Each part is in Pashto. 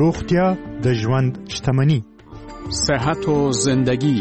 روغتیا د ژوند شتمني. صحت و زندگی.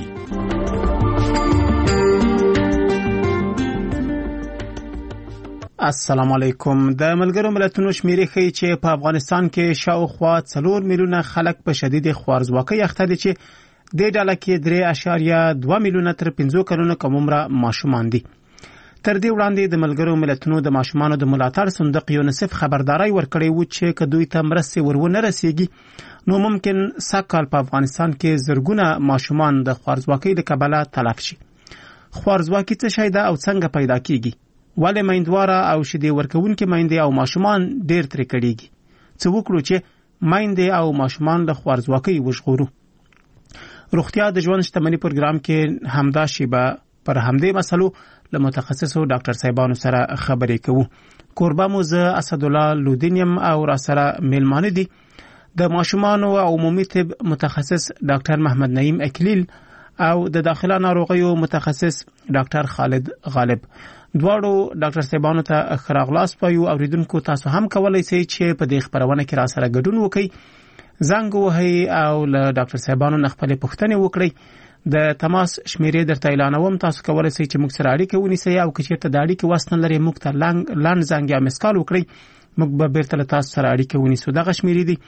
السلام علیکم. د ملګرو ملتونو شمیرې ښیي چې په افغانستان کې شاوخوا 4 میلیونه خلک په شدید خوارځواکۍ اخته دي چې د ډله کې 3.2 میلیونه تر 15 کلونو کم عمره ماشومان دي. تر دې وړاندې د ملګرو ملتونو د ماشومانو د ملاتړ صندوق یونیسف خبرداري ورکړې و چې که دوی ته مرستې ورونه رسیږي نو ممکن سږکال په افغانستان کې زرګونه ماشومان د خوارځواکۍ له کبله تلف شي. خوارځواکي څه شی ده او څنګه پیدا کیږي؟ ولې میندواره او شیدې ورکوونکې میندې او ماشومان ډېر ترې کړېږي؟ څه وکړو چې میندې او ماشومان له خوارځواکۍ وژغورو؟ روغتیا د ژوند شتمني پروګرام کې همدا شیبه پر همدې مسلو له متخصصو ډاکټر صاحبانو سره خبرې کوو. کوربه مو زه اسدالله لودینیم او را سره میلمانه دي د ماشومانو او عمومي طب متخصص ډاکټر محمد نعیم اکلیل او د داخله ناروغیو متخصص ډاکټر خالد غالب. دواړو ډاکټر صاحبانو ته ښه راغلاست وایو. اوریدونکو تاسو هم کولای شئ چې په دې خبرونه کې را سره ګډون وکړئ، زنګ ووهئ او له ډاکټر صاحبانو نه خپلې پوښتنې وکړئ. د تماس شمیرې درته اعلانوم، تاسو کولای شئ چې موږ سره اړیکه ونیسئ او که چېرته د اړیکې وس نه لرئ موږ ته لنډ زنګ یا مسکال وکړئ، موږ به بیرته له تاسو سره اړیکه ونیسو. دغه شمیرې دي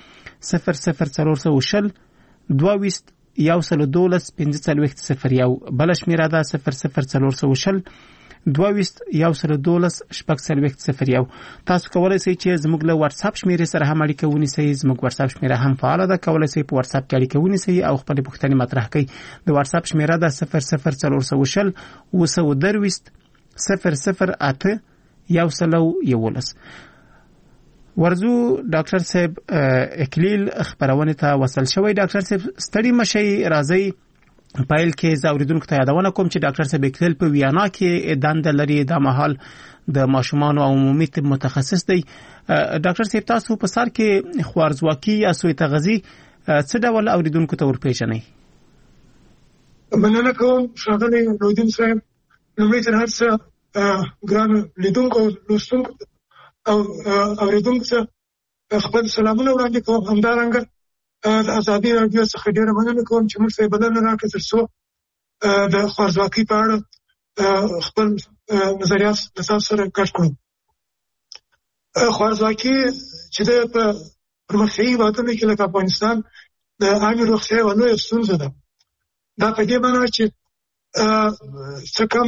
00420 22 112 1501. بله شمیره ده 00420 22 112 1501. تاسو کولای شئ چې زموږ له واتس اپ شمیرې سره هم اړیکه ونیسئ. زموږ واتس اپ شمیره هم فعاله ده، کولای شئ په واتس اپ کې اړیکه ونیسئ او خپل پوښتنې مطرح کړئ. د واتس اپ شمیره ده 00420 222 008 111. ورزو ډاکټر صاحب اکلیل خبرونه ته وصل شوی. ډاکټر صاحب ستړي مشي، راځي پایل کې زاوریدونکو ته یادونه کوم چې ډاکټر صاحب اکلیل په ویانا کې دنده لري، د مهال د ماشومان او عمومي طب متخصص دی. ډاکټر صاحب تاسو په سر کې خوارځواکي یا سوء تغذیه څه ډول اوریدونکو ته ورپېژنئ؟ مننه کوم ښاغلی لودین صاحب. لومړی تر هر څه ګرانو لیدونکو لوستونکو او اوریدونکو ته خپل سلامونه وړاندې کوم. همدارنګه د ازادي راډیو څخه ډېره مننه کوم چې موږ ته بلنه راکړه تر څو د خوارځواکۍ په اړه خپل نظریات له تاسو سره ګډ کړو. خوارځواکي چې د پرمختیایي هېوادونو کې لکه افغانستان د عامې روغتیا یوه لویه ستونزه ده. دا په دې معنی چې څه کم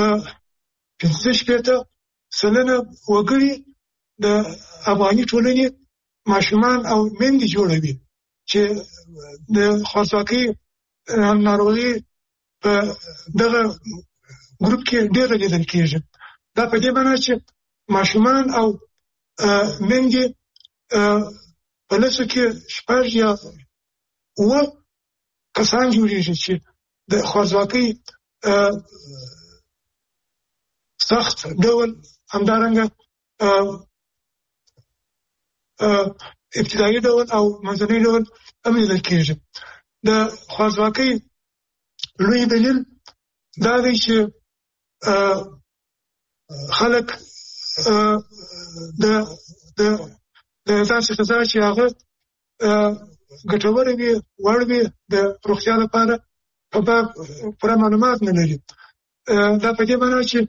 15% وګړي د افغاني ټولنې ماشومان او میندې جوړوي چې د خوارځواکۍ ناروغي په دغه ګروپ کې ډېر لیدل کېږي. دا په دې معنی چې ماشومان او میندې په لسو کې 6 یا 7 کسان جوړېږي چې د خوارځواکۍ سخت ډول همدارنګه ابتدایي ډول او منځنی ډول هم لیدل کېږي. د خوارځواکۍ لوی دلیل دا دی چې خلک د داسې غذا چې هغه ګټوره وي، وړ وي د روغتیا لپاره په باب پوره معلومات نه لري. دا په دې معنی چې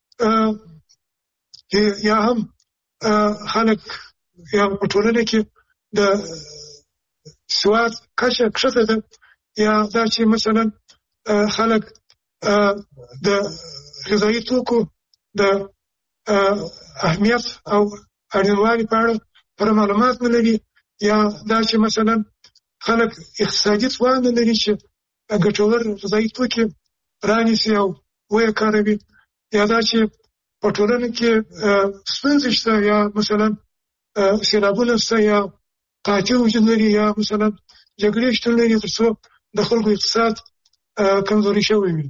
یا هم خلک یا په ټولنه کې د سواد کچه کښته ده، یا دا چې مثلا خلک د غذایي توکو د اهمیت او اړینوالي په اړه پوره معلومات نه لري، یا دا چې مثلا خلک اقتصادي توان نه لري چې ګټور غذایي توکي رانیسي او ویې کاروي، یا دا چې په ټولنه کې ستونزې شته، یا مثلا سیلابونه شته، یا قحطي وجود لري، یا مثلا جګړې شتون لري، تر څو د خلکو اقتصاد کمزوري شوی وي.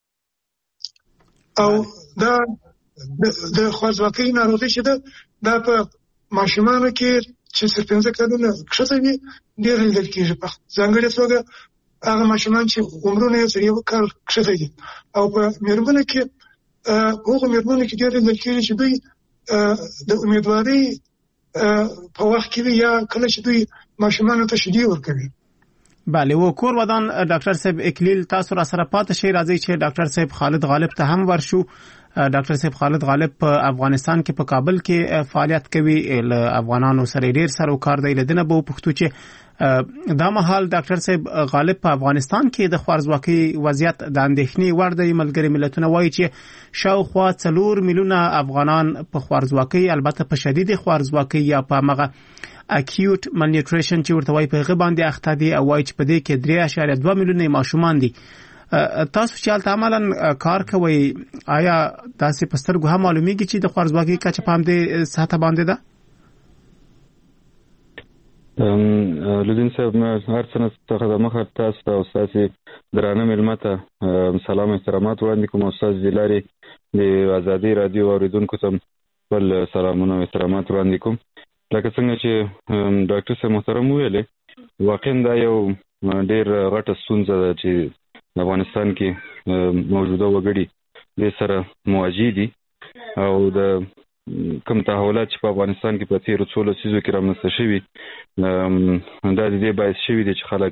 او دا د خوارځواکۍ ناروغي چې ده دا په ماشومانو کې چې 15 کلونه کښته وي ډېر لیدل کېږي. په ځانګړې توګه هغه ماشومان چې عمرونه یې تر 1 کال کښته دي. او په مېرمنو کې هغو مېرمنو کې ډېر لیدل کېږي چې دوی د امیدوارۍ په وخت کې یا کله چې دوی ماشومانو ته شیدې ورکوي. بله و کور ودان ډاکټر صاحب اکلیل تاسو را سره پاتې شئ. راځي چې ډاکټر صاحب خالد غالب ته هم ورشو. ډاکټر صاحب خالد غالب په افغانستان کې په کابل کې فعالیت کوي. له افغانانو سره ډیر سره کار دی. لدنه به پښتو چې دا مهال ډاکټر صاحب غالب په افغانستان کې د خوارزواکۍ وضعیت د اندېښنې وړ دی. ملګري ملتونه وایي چې شاوخوا 4 میلیونه افغانان په خوارزواکۍ، البته په شدید خوارزواکۍ یا په مغه اکیوټ مالنیوټریشن چې ورته وایي په هغه باندې اخته دي، او وایي چې په دې کې 3.2 میلیونه ماشومان دي. تاسو چې حالت عملاً کار کوي، آیا تاسو په سترګو هم معلومیږي چې د خوارزواکۍ کچه په همدې سطح باندې ده؟ لودین صاحب هر څه څخه د مخه تاسو او تاسو درانه ملمته سلام احترامات وړاندې کوم. استاد زیلاري د آزادي رادیو اوریدونکو ته بل سلامونه او احترامات وړاندې کوم. لکه څنګه چې ډاکټر صاحب محترم ویلي، واقعا دا یو ډیر غټه ستونزه ده چې افغانستان کې موجوده وګړي د سره مواجه دي، او د کوم تحولات چې په افغانستان کې په تیرو 16 لسیزو کې رامنځته شوي دا د دې باعث شوي دي چې خلک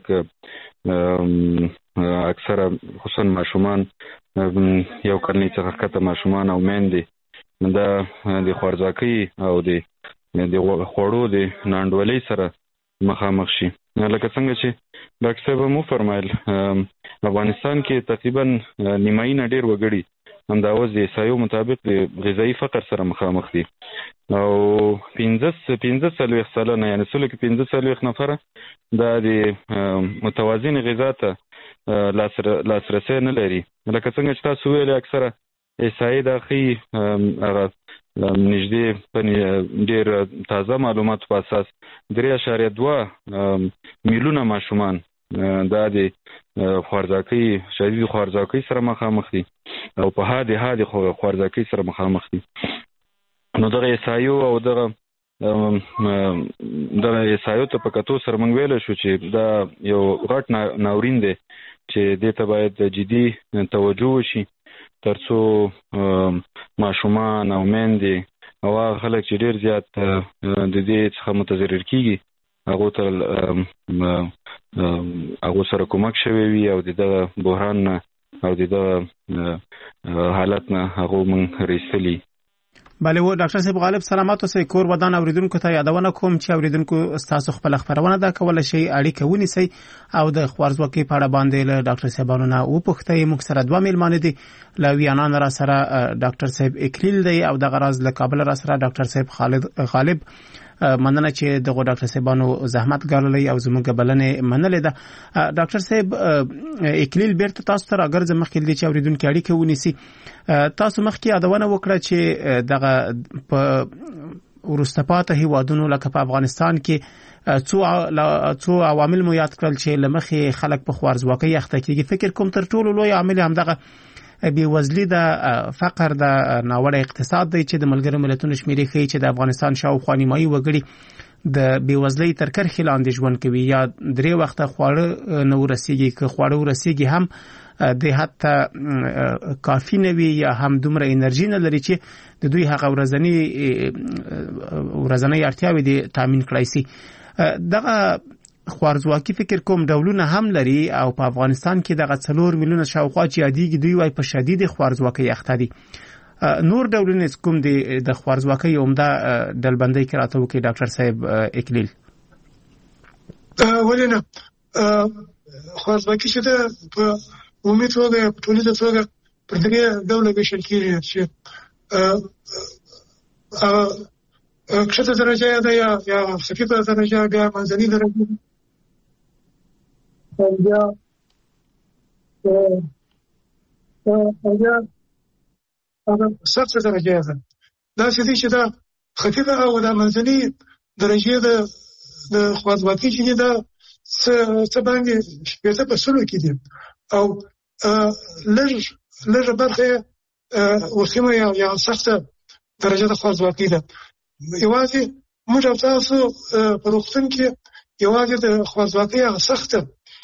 اکثره خصوصا ماشومان یو کلنۍ څخه ښکته ماشومان او میندې دا د خوارزواکۍ او د خوړو د ناانډولۍ سره مخامخ شي. لکه څنګه چې ډاکټر صاحب مو فرمایل، افغانستان کې تقریبا نیمایي نه ډېر وګړي همداوس د احصایو مطابق د غذایي فقر سره مخامخ دي، او 15 سلنه یعنی سلو کې 15 نفره دا د متوازن غذا ته لاسرسی نه لري. لکه څنګه چې تاسو ویل، اکثره احصایې دا ښیي هغه نږدې په ډېر تازه معلوماتو په اساس 3.2 میلیونه ماشومان دا د خوارزواکۍ، شدید خوارزواکۍ سره مخامخ دي او په حاد خوارزواکۍ سره مخامخ دي. نو دغه احصایو او دغه احصایو ته په کتو سره موږ ویلی شو چې دا یو غټ ناورین دی چې دې ته باید جدي توجه وشي، ترڅو ماشومان او میندې او هغه خلک چې ډېر زیات د دې څخه متضرر کیږي هغو سره کومک شوی وي، او دغه بحران نه او دغه حالت نه هغو موږ رسېدلي. بله و ډاکټر صاحب غالب سلامات اوسئ. کور ودان اوریدونکو ته یادونه کوم چې اوریدونکو تاسو خپل خبرونه دا کولای شي اړیکه ونیسئ او د خوارزواکۍ په اړه باندې له ډاکټر صاحبانو نه وپوښتئ. موږ سره 2 میلمانه دي. له ویانا را سره ډاکټر صاحب اکلیل دی او د غراز له کابل را سره ډاکټر صاحب خالد غالب. مننه چې دغه ډاکټر صاحبانو زحمت ګاللې او زموږ بلنه منلې ده. ډاکټر صاحب اکلیل بیرته تاسو ته راګرځم مخکې دي چې اوریدونکو اړیکه ونیسي. تاسو مخکې یادونه وکړه چې دغه په وروسته پاتې هیوادونو لکه په افغانستان کې څو عوامل مو یاد کړل چې لمخې خلک په خوارزواکۍ اخته کیږي. فکر کوم تر ټولو لوی عامل هم دغه بیوزلی د فقر د ناوړه اقتصاد دی چې د ملګرو ملتونو شمیرې ښیي چې د افغانستان شاوخوا نیمایي وګړي د بیوزلۍ تر کرښې لاندې ژوند کوي، یا 3 وخته خواړه نه ورسیږي، که خواړه ورسیږي هم د حتی کافي نه وي یا هم دومره انرژي نه لري چې د دوی هغه ورځنۍ اړتیاوې دې تامین کړای شي. دغه خوارزواکي فکر کوم ډولونه هم لري او په افغانستان کې دغه 4 میلیونه شاوخوا چې یادېږي دوی وايي په شدید خوارزواکۍ اخته دي. نور ډولونه کوم دي د خوارزواکۍ عمده ډلبندۍ کې راته وکړي ډاکټر صاحب اکلیل؟ ولې نه خوارزواکي چې ده په عمومي توګه په ټولیزه توګه پر 3 ډوله ویشل کېږي چې کښته درجه ده یا خفیفه درجه، بیا منځنۍ درجه بیا سخته درجه ده. دا چې دا خفیفه او د منځنۍ درجې د خوارزواکۍ چې ده څه باندې 15% کې دي، او لږه برخه وسیمه یا سخته درجه د خوارزواکۍ ده. یوازې موږ او تاسو په روغتون کې یوازې د خوارزواکۍ هغه سخته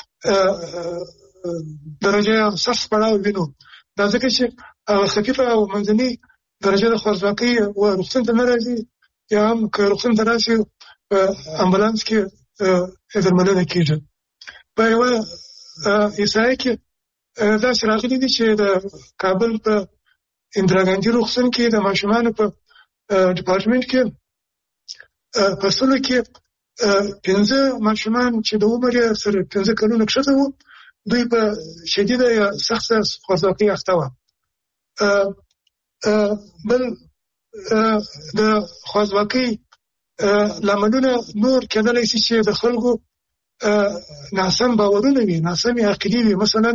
درجه سخت پړاو وینو. دا ځکه چې خفیفه او منځنۍ درجه د خوارزواکۍ روغتون ته نه راځي، یا هم که روغتون ته راشي په امبولانس کې درملنه کیږي. په یو احصایه کې دا راغلي دي چې د کابل په اندرا ګاندي روغتون کې د ماشومانو په ډپارټمنټ کې په سلو کې 15 ماشومان چې د عمر سره 15 کلونو کښته وو، دوی په شدیده یا سخته خوارځواکۍ اخته وو. بل د خوارځواکۍ لاملونه نور کېدلی شي چې د خلکو ناسم باورونه وي، ناسمې عقیدې وي. مثلا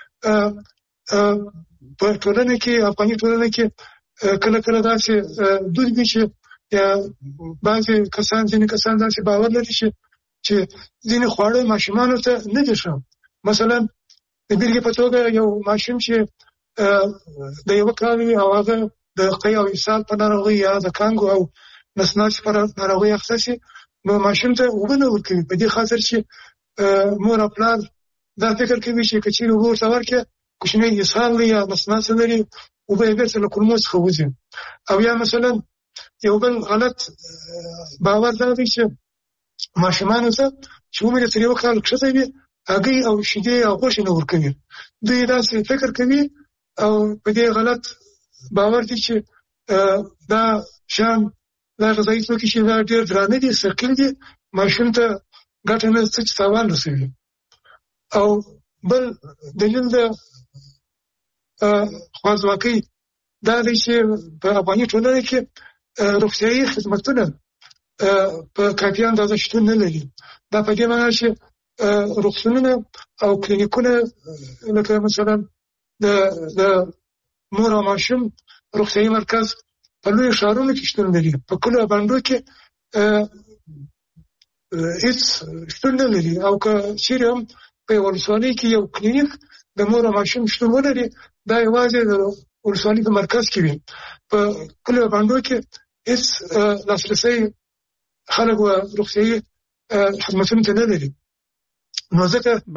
په ټولنه کې، افغاني ټولنه کې کله کله داسې دود وي چې بعضې کسان، ځینې کسان داسې باور لري چې ځینې خواړه ماشومانو ته نه دي ښه. مثلا د بېلګې په توګه یو ماشوم چې د یوه کال وي او هغه د قی او اسهال په ناروغۍ یا د کانګو او نسناس په ناروغۍ اخته شي، نو ماشوم ته اوبه نه ورکوي، په دې خاطر چې مور او پلار دا فکر کوي چې که چېرې اوبه ورته ورکړي، کوچنی اسهال دی یا نسناس لري، اوبه یې بېرته له کولمو څخه وځي. او یا مثلا یو بل غلط باور دا دی چې ماشومانو ته چې عمر یې تر یوه کال کښته وي، هګۍ او شیدې او غوښې نه ورکوي. دوی داسې فکر کوي او په دې غلط باور دي چې دا شیان، دا غذایي توکي چې دا ډېر درانه دي، ثقیل دي، ماشوم ته ګټه نه څه چې تاوان رسوي. او بل دلیل د خوارځواکۍ دا دی چې په افغاني ټولنه کې روغتیایي خدمتونه په کافي اندازه شتون نه لري. دا په دې معنی چې روغتونونه او کلینیکونه لکه مثلا د مور او ماشوم روغتیایي مرکز په لوی ښارونو کې شتون لري، په کلیو بانډو کې هیڅ شتون نه لري. او که چیرې هم په یوه ولسوالۍ کې یو کلینیک د مور او ماشوم شتون ولري، دا یوازې د ولسوالۍ په مرکز کې وي. په کلیو بانډو کې هیڅ لاسرسی خلک و روغتیایي خدمتونو ته نه لري. نو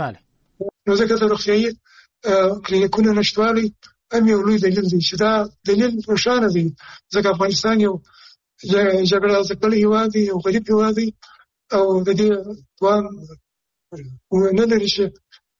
ځکه د روغتیایي کلینیکونو نشتوالی هم یو لوی دلیل دی چې دا دلیل روښانه دی، ځکه افغانستان یو جګړه ځپلی هېواد دی، یو غریب هېواد دی او د دې توان نه لري چې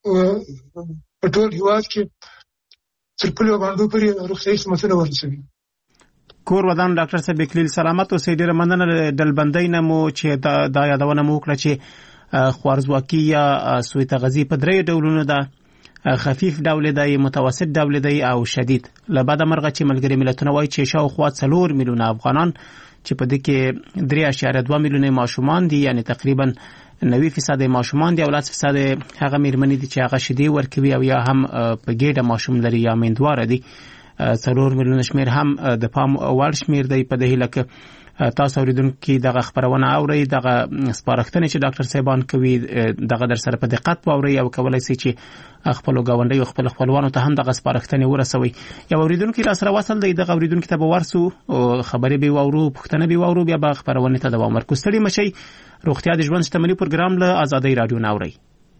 په ټول هېواد کې تر پلیو باندې پورې روغتیایي خدمتونه ورسوي. کور ودان ډاکټر صاحب اکلیل سلامت اوسئ. ډېره مننه ډلبندۍ نه مو چې دا یادونه مو وکړه چې خوارځواکي یا سوء تغذیې په درې ډولونو ده: خفیف ډول دی، متوسط ډول دی او شدید. له بده مرغه چې ملګري ملتونه وایي چې شاوخوا 4 میلیونه افغانان چې په دې کې 3.2 میلیونه ماشومان دي، یعنی تقریبا 90% ماشومان دي او 10% هغه میرمنې دي چې هغه شیدې ورکوي او یا هم په ګېډه ماشوم لري یا میندواره دي. 4 میلیونه شمیر هم د پام وړ شمیر دی. په دې هیله کې تاسو اوریدونکو دغه خبرونه اورئ، دغه سپارښتنې چې ډاکټر صاحبان کوي دغه در سره په دقت واورئ او کولای شئ چې خپل غونډي او خپل خپلوانو ته هم دغه سپارښتنې ورسوي. یو اوریدونکو را سره وصل دی، دغه اوریدونکو ته به ورسو خبرې به واورو، پوښتنه به واورو، بیا به خبرونه ته دوام ورکړو. ستړي مشئ. روغتیا د ژوند شتمنۍ پروګرام له آزادۍ رادیو ناوري.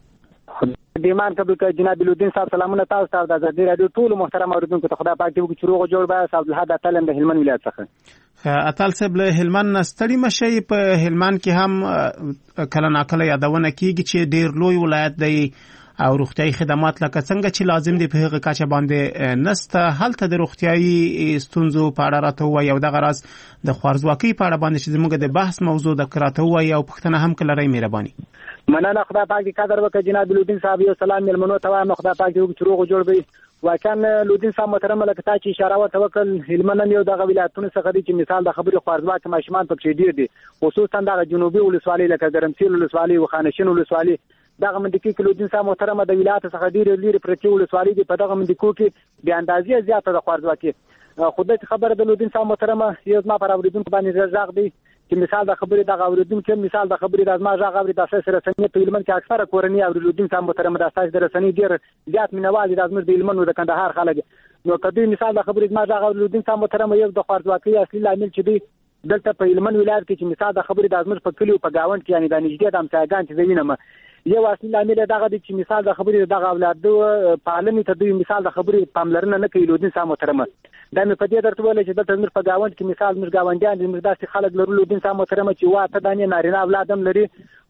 دیمان ته د جناب الدین صاحب سلامونه تاسو ته د آزادۍ رادیو ټول محترم اوریدونکو ته خدای پاک دې وکړي چې روغ جوړ به عبدالحد اتل د هلمند ولایت څخه. اتل صاحب له هلمند ستړي مشئ. په هلمند کې هم کله ناکله یادونه کیږي چې ډیر لوی ولایت دی او روغتیایي خدمات لکه څنګه چې لازم دي په هغه کچه باندې نسته. هلته د روغتیایي ستونزو په اړه راته وایي او دغه راز د خوارځواکۍ په اړه باندې چې زموږ د بحث موضوع د کراته وایي او پښتنه هم کله رای مهرباني. مننه. خدای پاک دې قدر وکړي. جناب الدین صاحب یو سلام ملمنو ته وایم. خدای پاک دې وکړي چې روغ جوړ وي. واقعا الدین صاحب محترم لکه تا چې اشاره ورته وکړل، هلمند یو دغه ولایتونو څخه دی چې مثال د خبرې خوارځواکه ماشومان پکې ډېر دي، خصوصا دغه جنوبي ولسوالۍ لکه ګرمسیر ولسوالۍ و خانشین ولسوالۍ. دغه منطقې کې الدین صاحب محترم د ولایت څخه ډېر لري پرتې ولسوالۍ دي، په دغه منطقو کې بې اندازې زیاته د خوارځواکۍ. خو د خبره د الدین صاحب محترم یو ځما پر اوریدونکو باندې ځاغ دی چې مثال د خبرې د اوریدونکو مثال د خبرې د ازما ځاغ اوري د اساس رسنۍ په هلمند کې اکثره کورنۍ اوریدونکو صاحب محترم د اساس د رسنۍ ډېر زیات مینوال دي د ازمر د هلمند او د کندهار خلک. نو کدی مثال د خبرې ازما ځاغ اوریدونکو صاحب محترم یو د خوارځواکۍ اصلي لامل چې دی دلته په هلمند ولایت کې چې مثال د خبرې د ازمر په کلیو په گاوند کې یعنی د نږدې د همسایګان چې وینم یو اصلي لامل دغه دی چې مثال د خبرې دغه اولاد پالنې ته دوی مثال د خبرې پاملرنه نه کوي. الدین صاحب محترم دا مې په دې درته ویل چې دلته زموږ په گاوند کې مثال زموږ گاونډیان زموږ داسې خلک لرو الدین صاحب محترم چې واته دانې نارینه اولاد هم لري،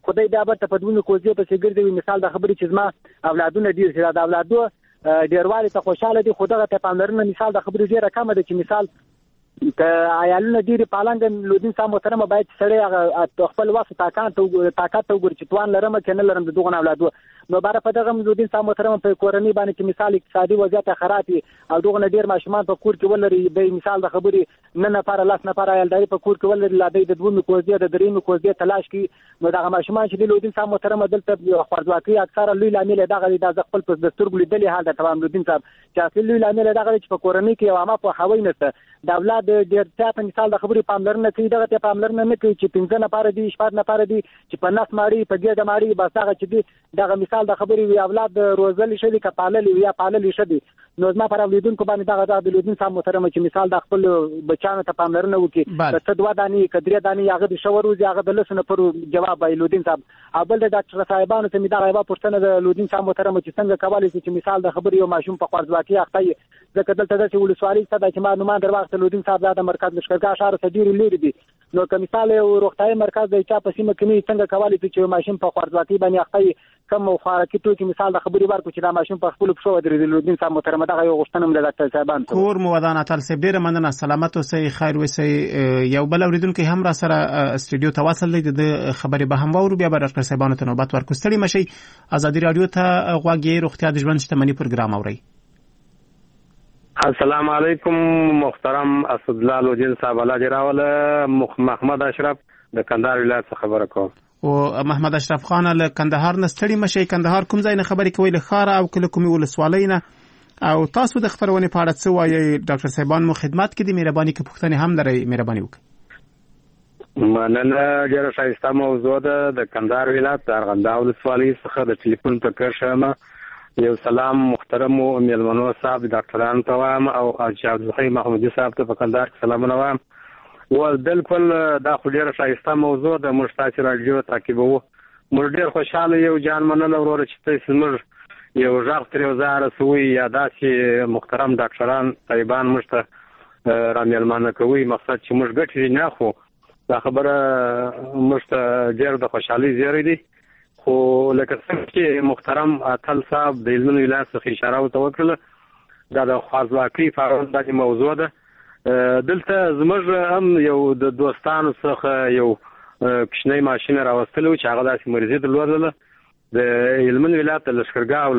خدای بیا به په دوه کوزې په سیګر مثال د خبرې چې زما اولادونه ډیر چې د اولادو ډیروالی ته خوشاله دي، خو دغه ته پاملرنه مثال د خبرې ډیره کمه ده چې مثال که عیالونه ډېرې پالنګ لودین صاحب محترمه باید سړی هغه خپل وخت طاقت ته وګوري چې توان لرم که نه لرم د دغو اولادو. نو باره په دغه لودین صاحب محترمه په کورنۍ باندې چې مثال اقتصادي وضعیت خراب وي او دغه نه ډېر ماشومان په کور کې ولري، به مثال د خبرې 9 نفره 10 نفره عیالداري په کور کې ولري، لا د دوه کوزې د درې کوزې تلاش کوي. نو دغه ماشومان چې د لودین صاحب محترمه دلته خوارځواکي اکثره لوی لامل دغه د خپل په دستور لیدلې حال د تمام لودین صاحب چې اصلي لوی لامل دغه چې په کورنۍ کې یو عامه په هوای نشته د اولاد ډېر ته مثال د خبرې پاملرنه کوي، دغه ته پاملرنه نه کوي چې 15 نفر دي 14 نفر دي چې په نس ماړي په ګډه ماړي بس هغه چې دي دغه مثال د خبرې وی اولاد روزل شي که پالل یا پالل شي. نو زما پر اولیدونکو باندې دغه د لودین صاحب محترمه چې مثال د خپل بچانو ته پاملرنه وکړي که دوه دانې کدرې دانې هغه د شوروز هغه د لسنه پر جواب وای لودین صاحب. اول د ډاکټر صاحبانو ته می دا غیبه پښتنه د لودین صاحب محترمه چې څنګه کولای شي چې مثال د خبرې یو ماشوم په خوارځواکي اخته ځکه دلته د ولسوالۍ څخه چې معلومات درواغ لودین صاحب د مرکز لشکرګاه شهر سجیر لري دي. نو که مثال یو روغتیايي مرکز د چا په سیمه کې څنګه کولای شي چې ماشوم په خوارځواکي باندې اخته کم خوراکي توکي مثال د خبرې ورکو چې دا ماشوم په خپل پښو درې لودین صاحب محترمه دغه یو غوښتنه مله ډاکټر صاحبان کور مو ودان اتل سه ډیره مننه، سلامت اوسئ، خیر اوسئ. یو بل اوریدونکو هم را سره استودیو ته واصل دی، د خبرې به هم وورو، بیا به ډاکټر صاحبانو ته نوبت ورکو. ستړي مشئ، ازادي رادیو ته غوږی روغتیا د ژوند شتمنۍ پروګرام اورئ. السلام علیکم محترم اسدالله لودین صاحب، الله دې راوله. محمد اشرف د کندهار ولایت څخه خبره کوم. او محمد اشرف خان له کندهار نه ستړي مشئ. کندهار کوم ځای نه خبرې کوي؟ له ښاره او کله کومې ولسوالۍ نه؟ او تاسو د خبرونې په اړه څه وایي؟ ډاکټر صاحبان مو خدمت کې دي، مهرباني که پوښتنې هم لرئ مهرباني وکړئ. مننه، ډېره ښایسته موضوع ده. د کندهار ولایت د ارغنداو ولسوالۍ څخه د ټلیفون په کرښه یو سلام محترمو میلمنو صاحب ډاکټرانو ته وایم او حاجي عبدالحی محمودي صاحب ته په کندهار کې سلامونه وایم. بالکل دا خو ډېره ښایسته موضوع ده، موږ تاسې راډیو تعقیبوو، موږ ډېر خوشحاله یو جان مننه وروره چې تاسې موږ یو غږ تر یو ځای رسوئ یا داسې محترم ډاکټران طیبان موږ ته رامیلمانه کوئ، مقصد چې موږ ګټې نه اخلو. دا خبره موږ ته ډېر د خوشحالۍ زیری دی. خو لکه څنګه چې محترم اتل صاحب د هلمند ولایت څخه اشاره ورته وکړله، دا د خوارځواکۍ په اړه داسې موضوع ده. دلته زموږ هم یو د دوستانو څخه یو کوچنی ماشین راوستلی و چې هغه داسې مریضي درلودله، د هلمند ولایت د لشکرګاه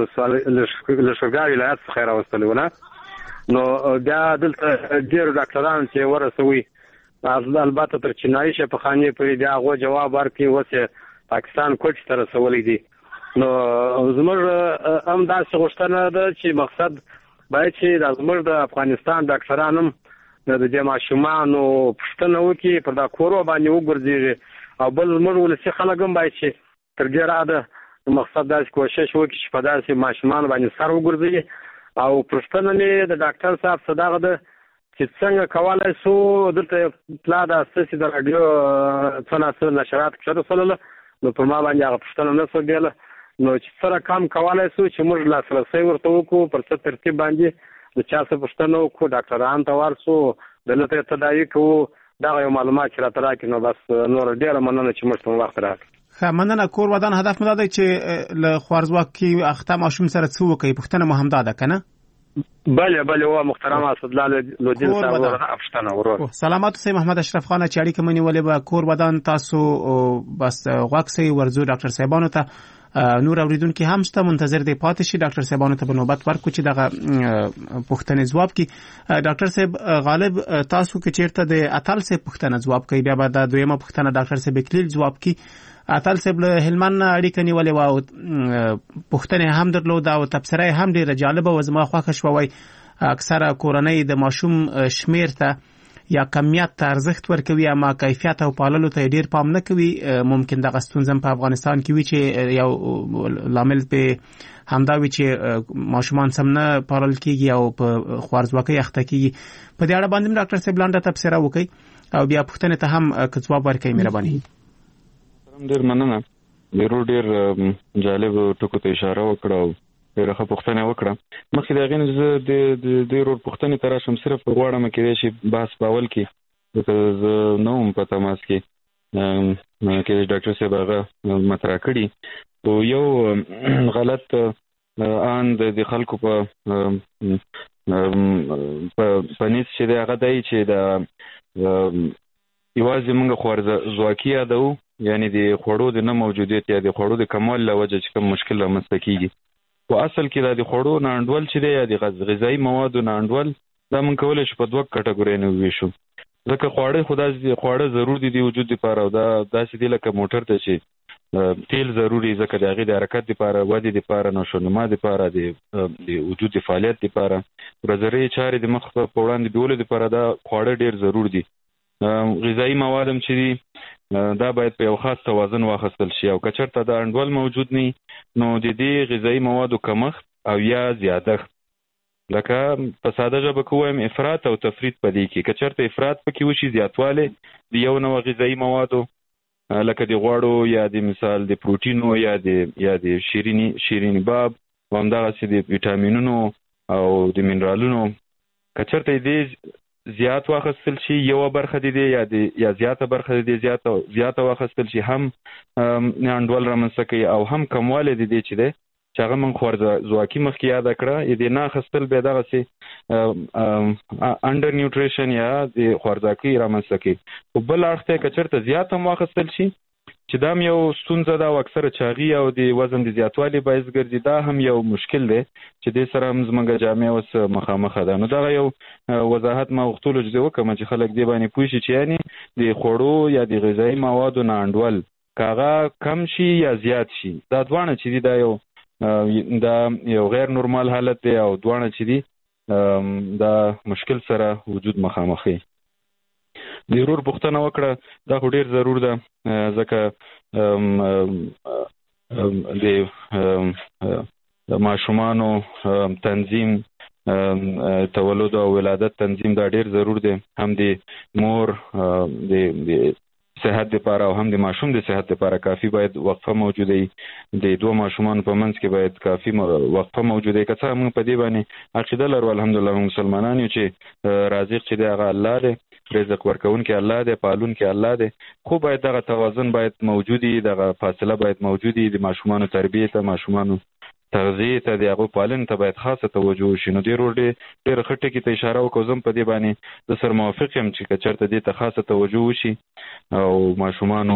ولایت څخه یې راوستلی و نه. نو بیا دلته ډېرو ډاکټرانو چې ورسوي، البته تر چینایي شفاخانې پورې بیا هغو جواب ورکړي، اوس یې پاکستان کوټې ته رسولی دي. نو زموږ هم داسې غوښتنه ده چې مقصد باید چې دا زموږ د افغانستان ډاکټران هم د دې ماشومانو پوښتنه وکړي، پر دا کورو باندې وګرځېږي، او بل زموږ ولسي خلک هم باید چې تر ډېره حده مقصد داسې کوشش وکړي چې په داسې ماشومانو باندې سر وګرځوي. او پوښتنه مې د ډاکټر صاحب څخه دغه ده چې څنګه کولی شو، دلته اطلاع ده ستاسې د راډیو څه ناڅه نشرات کې رسوله، نو پر ما باندې هغه پوښتنه نه شوه بیله. نو چې څه رقم کولی شو چې موږ لاسرسی ورته وکړو، پر څه ترتیب باندې د چا څه پوښتنه وکړو، ډاکټرانو ته ورسو، دلته یې تداوي کوو، دغه یو معلومات چې راته راکړي. نو بس نور ډېره مننه چې موږ ته وخت راکړي. ښه مننه. کور ودان هدف مو دا دی چې له خوارځواکۍ اخته ماشوم سره څه وکړئ؟ پوښتنه مو همدا ده که نه؟ بله و محترم اسدالله لودین صاحب افشتنه ورو. سلامات اوسئ محمد اشرف خان، چې اړیکه مې نیولې به کور ودان تاسو بس غوږ سئ ورځو ډاکټر صاحبانو ته. نور اوریدونکي هم شته، منتظر دی پاتې شي، ډاکټر صاحبانو ته به نوبت ورکړو چې دغه پوښتنې ځواب کړي. ډاکټر صاحب غالب تاسو که چیرته د اتل صاحب پوښتنه ځواب کوي، بیا به د دویمه پوښتنه ډاکټر صاحب اکلیل ځواب کړي. اتل صاحب له هلمند اړیکه نیولې وه او پوښتنې هم درلوده او تبصره یې هم ډېره جالبه وه، زما خوښه شوه. وایي اکثره کورنۍ د ماشوم شمیر ته یا کمیت ته ارزښت ورکوي، اما کیفیت او پاللو ته ډېر پام نه کوي. ممکن دغه ستونزه په افغانستان کې وي چې یو لامل په همدا وي چې ماشومان سم نه پالل کېږي او په خوارځواکۍ اخته کېږي. په دې اړه باندې ډاکټر صاحب لنډه تبصره وکړئ او بیا پوښتنې ته هم که ځواب ورکړئ مهرباني. ډېر مننه، ډېر جالب ټکو ته اشاره وکړه او ډېره ښه پوښتنه وکړه. مخکې د هغې نه زه د دې ورور پوښتنې ته راشم، صرف غواړم کېدای شي بحث په اول کې، ځکه زه نه وم په تماس کې، کې ډاکټر صاحب هغه مطرح کړي او یو غلط ان د خلکو په پنځ چې هغه دی چې د یوازې موږ خوارزواکي یادو یعنی د خوړو د نه موجودیت یا د خوړو د کمال له وجې چې کوم مشکل رامنځته کیږي او اصل کې د خوړو نه انډول چې دی یا د غذایي موادو نه انډول دا موږ کولای شو په دوه کټګورۍ نه ویشو ځکه خواړه ضرور دي د وجود لپاره او دا داسې دی لکه موټر ته چې تیل ضروری ځکه د هغې د حرکت لپاره ودې لپاره نشونما لپاره د وجود د فعالیت لپاره ورځنۍ چارې د مخ په وړاندې بیولو لپاره دا خواړه ډیر ضرور دي غذایي مواد هم چې دي دا باید په یو خاص توازن واخیستل شي او که چېرته دا انډول موجود نه نو د دې غذایي موادو کمښت او یا زیادښت لکه په ساده ژبه کې وایم افراط او تفریط په دې کې که چېرته افراط پکې وشي زیاتوالی د یو نوع غذایي موادو لکه د غوړو یا د مثال د پروټینو یا د شیریني باب او همدغسې د ویټامینونو او د منرالونو که چېرته دې زیات واخیستل شي یوه برخه د دې یا زیاته برخه د دې زیاته واخیستل شي هم انډول رامنځته کوي او هم کموالی د دې چې دی چې هغه موږ خوارزواکي مخکې یاده کړه د نه اخیستل بیا دغسې انډر نیوټریشن یا د خوارزواکي رامنځته کوي خو بل اړخ ته که چېرته زیات هم واخیستل شي چې دا هم یو ستونزه ده او اکثره چاغي او د وزن د زیاتوالي باعث ګرځي دا هم یو مشکل دی چې دې سره هم زموږ جامعه اوس مخامخه ده نو دغه یو وضاحت ما غوښتلو چې وکړم چې خلک دې باندې پوه شي چې یعنې د خوړو یا د غذایي موادو نه انډول که هغه کم شي یا زیات شي دا دواړه چې دي دا یو غیر نورمال حالت دی او دواړه چې دي دا مشکل سره وجود مخامخي د ورور پوښتنه وکړه دا خو ډیر ضرور ده ځکه د ماشومانو تنظیم تولد او ولادت تنظیم دا ډیر ضرور دی هم د مور د صحت لپاره او هم د ماشوم د صحت لپاره کافي باید وقفه موجوده وي د دوه ماشومانو په منځ کې باید کافي وقفه موجوده وي که څه موږ په دې باندې عقیده لرو الحمدلله موږ مسلمانان یو چې رازق چې دی هغه الله دی رزق ورکوونکی الله دی پالونکی الله دی خو باید دغه توازن باید موجود وي دغه فاصله باید موجود وي د ماشومانو تربیې ته ماشومانو تغذیې ته د هغو پالنې ته باید خاصه توجه وشي نو دې ډېر ښه ټکي ته اشاره وکړو زه هم په دې باندې زه سره موافق یم چې که چېرته دې ته خاصه توجه وشي او ماشومانو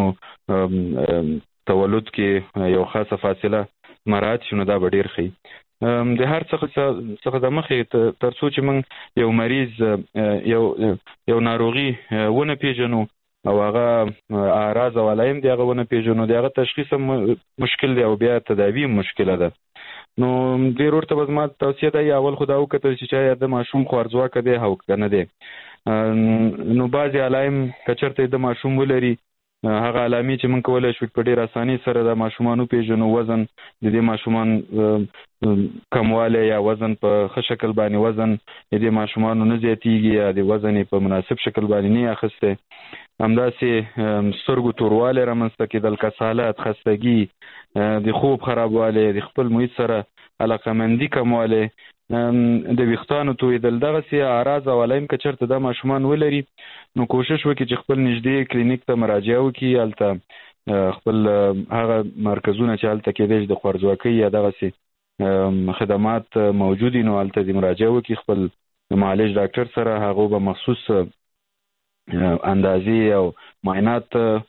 تولد کې یو خاصه فاصله مراعات شي نو دا به ډېر ښه د هر څخه د مخې تر څو چې موږ یو مریض یو ناروغي ونه پیژنو او هغه اعراض او علایم دی هغه ونه پیژنو د هغه تشخیص هم مشکل دی او بیا تداوی هم مشکله ده نو ډېر ورته به زما توصیه ده اول خو دا وکتل چې چا د ماشوم خوارځواکه دی او که نه دی نو بعضې علایم که چېرته د ماشوم ولري هغه علامې چې موږ کولی شو په ډېر اسانۍ سره د ماشومان وپېژنو وزن د دې ماشومان کموالی یا وزن په ښه شکل باندې وزن د دې ماشومانو نه زیاتېږي یا د وزن یې په مناسب شکل باندې نه اخیستی همداسې سترګو توروالی رامنځته کېدل کسالت خستګي د خوب خرابوالی د خپل محیط سره علاقهمندي کموالی د ویښتانو تویدل دغسې اعراض او علایم که چېرته دا ماشومان ولري نو کوشش وکړي چې خپل نږدې کلینیک ته مراجعه وکړي هلته خپل هغه مرکزونه چې هلته کېدای شي د خوارځواکۍ یا دغسې خدمات موجود وي نو هلته دې مراجعه وکړي خپل معالج ډاکټر سره هغو به مخصوص اندازې او معاینات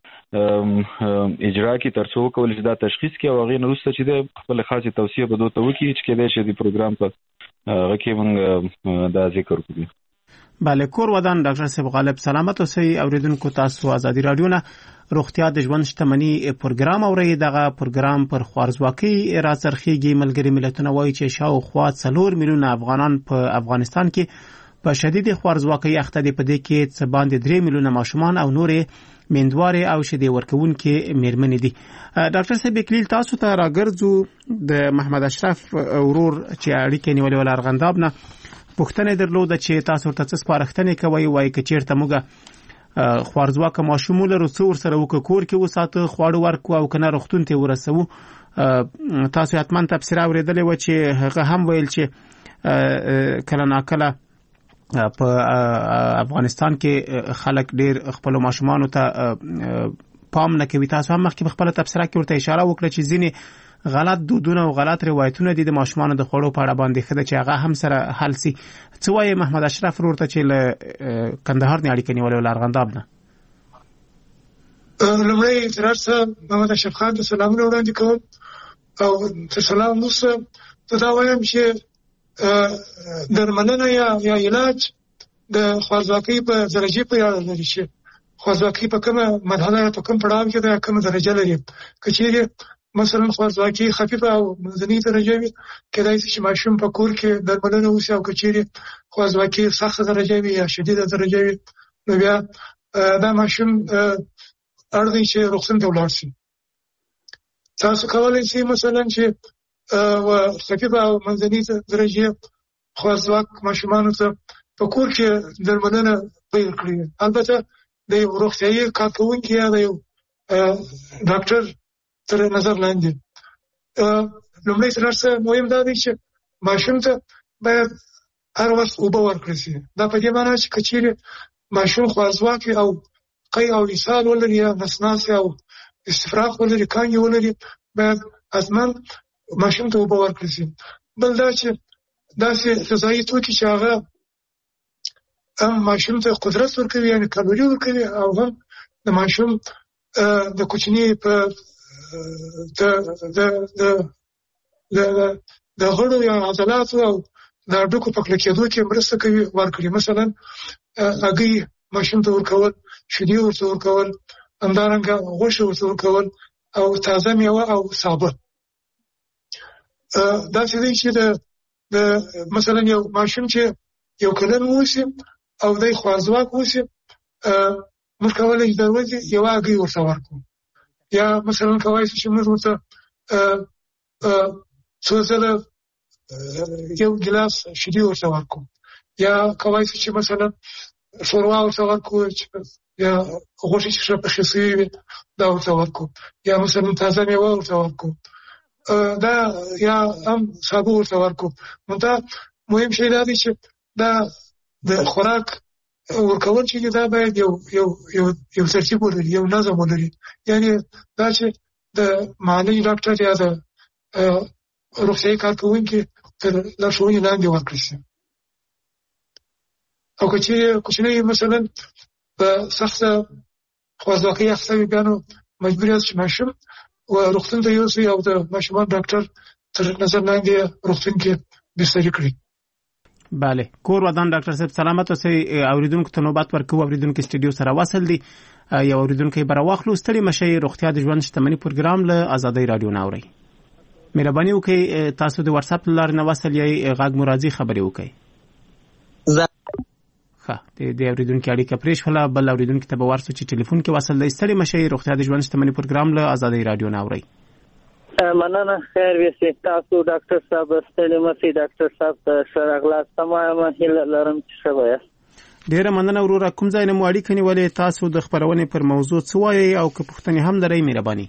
اجرا کړي تر څو وکولی چې دا تشخیص کړي او هغې نه وروسته چې دی خپلې خاصې توصیه به دوی ته وکړي چې کېدای شي د پروګرام په هغه کې موږ دا ذکر وکړو. بله کور ودان ډاکټر صاحب غالب سلامت اوسئ اوریدونکو تاسو ازادي راډیو نه روغتیا د ژوند شتمني پروګرام اورئ دغه پروګرام پر خوارځواکۍ راڅرخیږي ملګري ملتونه وایي چې شاوخوا 4 میلیونه افغانان په افغانستان کې په شدید خوارځواکۍ اخته دي په دې کې څه باندې 3 میلیونه ماشومان او نورې میندوارې او شیدې ورکوونکې میرمنې دي. ډاکټر صاحب اکلیل تاسو ته راګرځو د محمد اشرف ورور چې اړیکې نیولې ول ارغنداب نه پوښتنه درلوده چې تاسو ورته څه سپارښتنې کوئ وایي که چېرته موږ خوارځواکه ماشوم ولرو څه ورسره وکړو کور کې وساتو خواړه ورکړو او که نه روغتون ته ورسوو تاسو حتما تبصره اورېدلې وه چې هغه هم ویل چې کله ناکله په افغانستان کې خلک ډېر خپل ماشومانو ته پام نه کوي. تاسو هم مخکې په خپل تبصره کې ورته اشاره وکړه چې ځینې غلط دودونه او غلط روایتونه دي د ماشومان د خوړو په اړه باندې خده چې هغه هم سره حل سي. څه وایي محمد اشرف ورته چې له کندهار نه اړیکه نیولې ول ارغنداب نه؟ لومړی ترڅ محمد اشرف خان ته سلامونه وړاندې کوم او ته سلام موسه ته دا وایم چې درملنه یا علاج د خوارځواکۍ په درجه په اړه لري چې خوارځواکۍ په کومه مرحله په کوم پړاو کې ده کومه درجه لري. کچېره مثلا خوارځواکۍ خفیفه او منځنۍ درجه وي کېدای شي چې ماشوم په کور کې درملنه وشي او کچېره خوارځواکۍ سخته درجه وي یا شدیده درجه وي نو بیا دا ماشوم اړ دی چې روغتون ته ولاړ شي. تاسو کولای شئ مثلا چې خفیفه او منځنۍ درجه خوارځواک ماشومانو ته په کور کې درملنه پیل کړئ. البته د روغتیايي کارکوونکي یا د ډاکټر تر نظر لاندې. لومړی ترڅ مهم دا دی چې ماشوم ته باید هر وخت اوبه ورکړل شي. دا په دې معنی چې کچېره ماشوم خوارځواک او قی او اسهال ولري یا نسناس او استفراغ ولري کانګې ولري باید حتما ماشوم ته اوبه ورکړل شي. بل دا چې داسې غذایي توکي چې هغه هم ماشوم ته قدرت ورکوي یعنې کالوري ورکوي او هم د ماشوم د کوچني په د غړو یا عضلاتو او د هډوکو په کلکېدو کې مرسته کوي ورکړي. مثلا هګۍ ماشوم ته ورکول، شیدې ورته ورکول، همدارنګه غوښه ورته ورکول او تازه میوه او سابه. داسې دی چې د مثلا یو ماشوم چې یو کلن اوسي او دی خوارځواک اوسي موږ کولی شو د ورځې یوه هګۍ ورته ورکړو یا مثلا کولی شو چې موږ ورته څو ځله یو ګیلاس شیدې ورته ورکړو یا کولی شو چې مثلا شوروا ورته ورکړو یا غوښې چې ښه پخې شوې وي دا ورته ورکړو یا مثلا تازه میوه ورته ورکړو دا یا هم سابه ورته ورکړو. نو دا مهم شی دا دی چې دا د خوراک ورکول چې دا باید یو ترتیب ولري، یو نظم ولري. یعنی دا چې د معالج ډاکټر یا د روغتیايي کارکوونکي تر لارښوونې لاندې ورکړل شي. او که چېرې کوچنی مثلا په سخته خوارځواکۍ اخته وي بیا نو مجبور یاست چې ماشوم روغتون ته یوسئ او د ماشومان ډاکټر تر نظر لاندې روغتون کې بستري کړي. بله، کور ودان ډاکټر صاحب سلامت اوسئ. اوریدونکو ته نوبت ورکوو. اوریدونکو استودیو سره وصل دي. یو اوریدونکی به راواخلو. ستړي مشئ. روغتیا د ژوند شتمني پروګرام له ازادۍ راډیو نه اورئ. مهرباني وکړئ تاسو د واتس اپ له لارې نه وصل یئ غږ مو راځي خبرې وکړئ. ښه، د اوریدونکي اړیکه پرې شوله. بل اوریدونکي ته به ورسو چې ټلیفون کې وصل دی. ستړي مشئ. روغتیا د ژوند شتمني پروګرام له ازادۍ راډیو نه اورئ. مننه. خیر ویسي تاسو ډاکټر صاحب ستړي مشئ. ډاکټر صاحب ته ښه راغلاست. تمامه هیله لرم چې ښه به یاست. ډېره مننه وروره. کوم ځای نه مو اړیکه نیولې؟ تاسو د خپرونې پر موضوع څه وایئ او که پوښتنې هم لرئ مهرباني.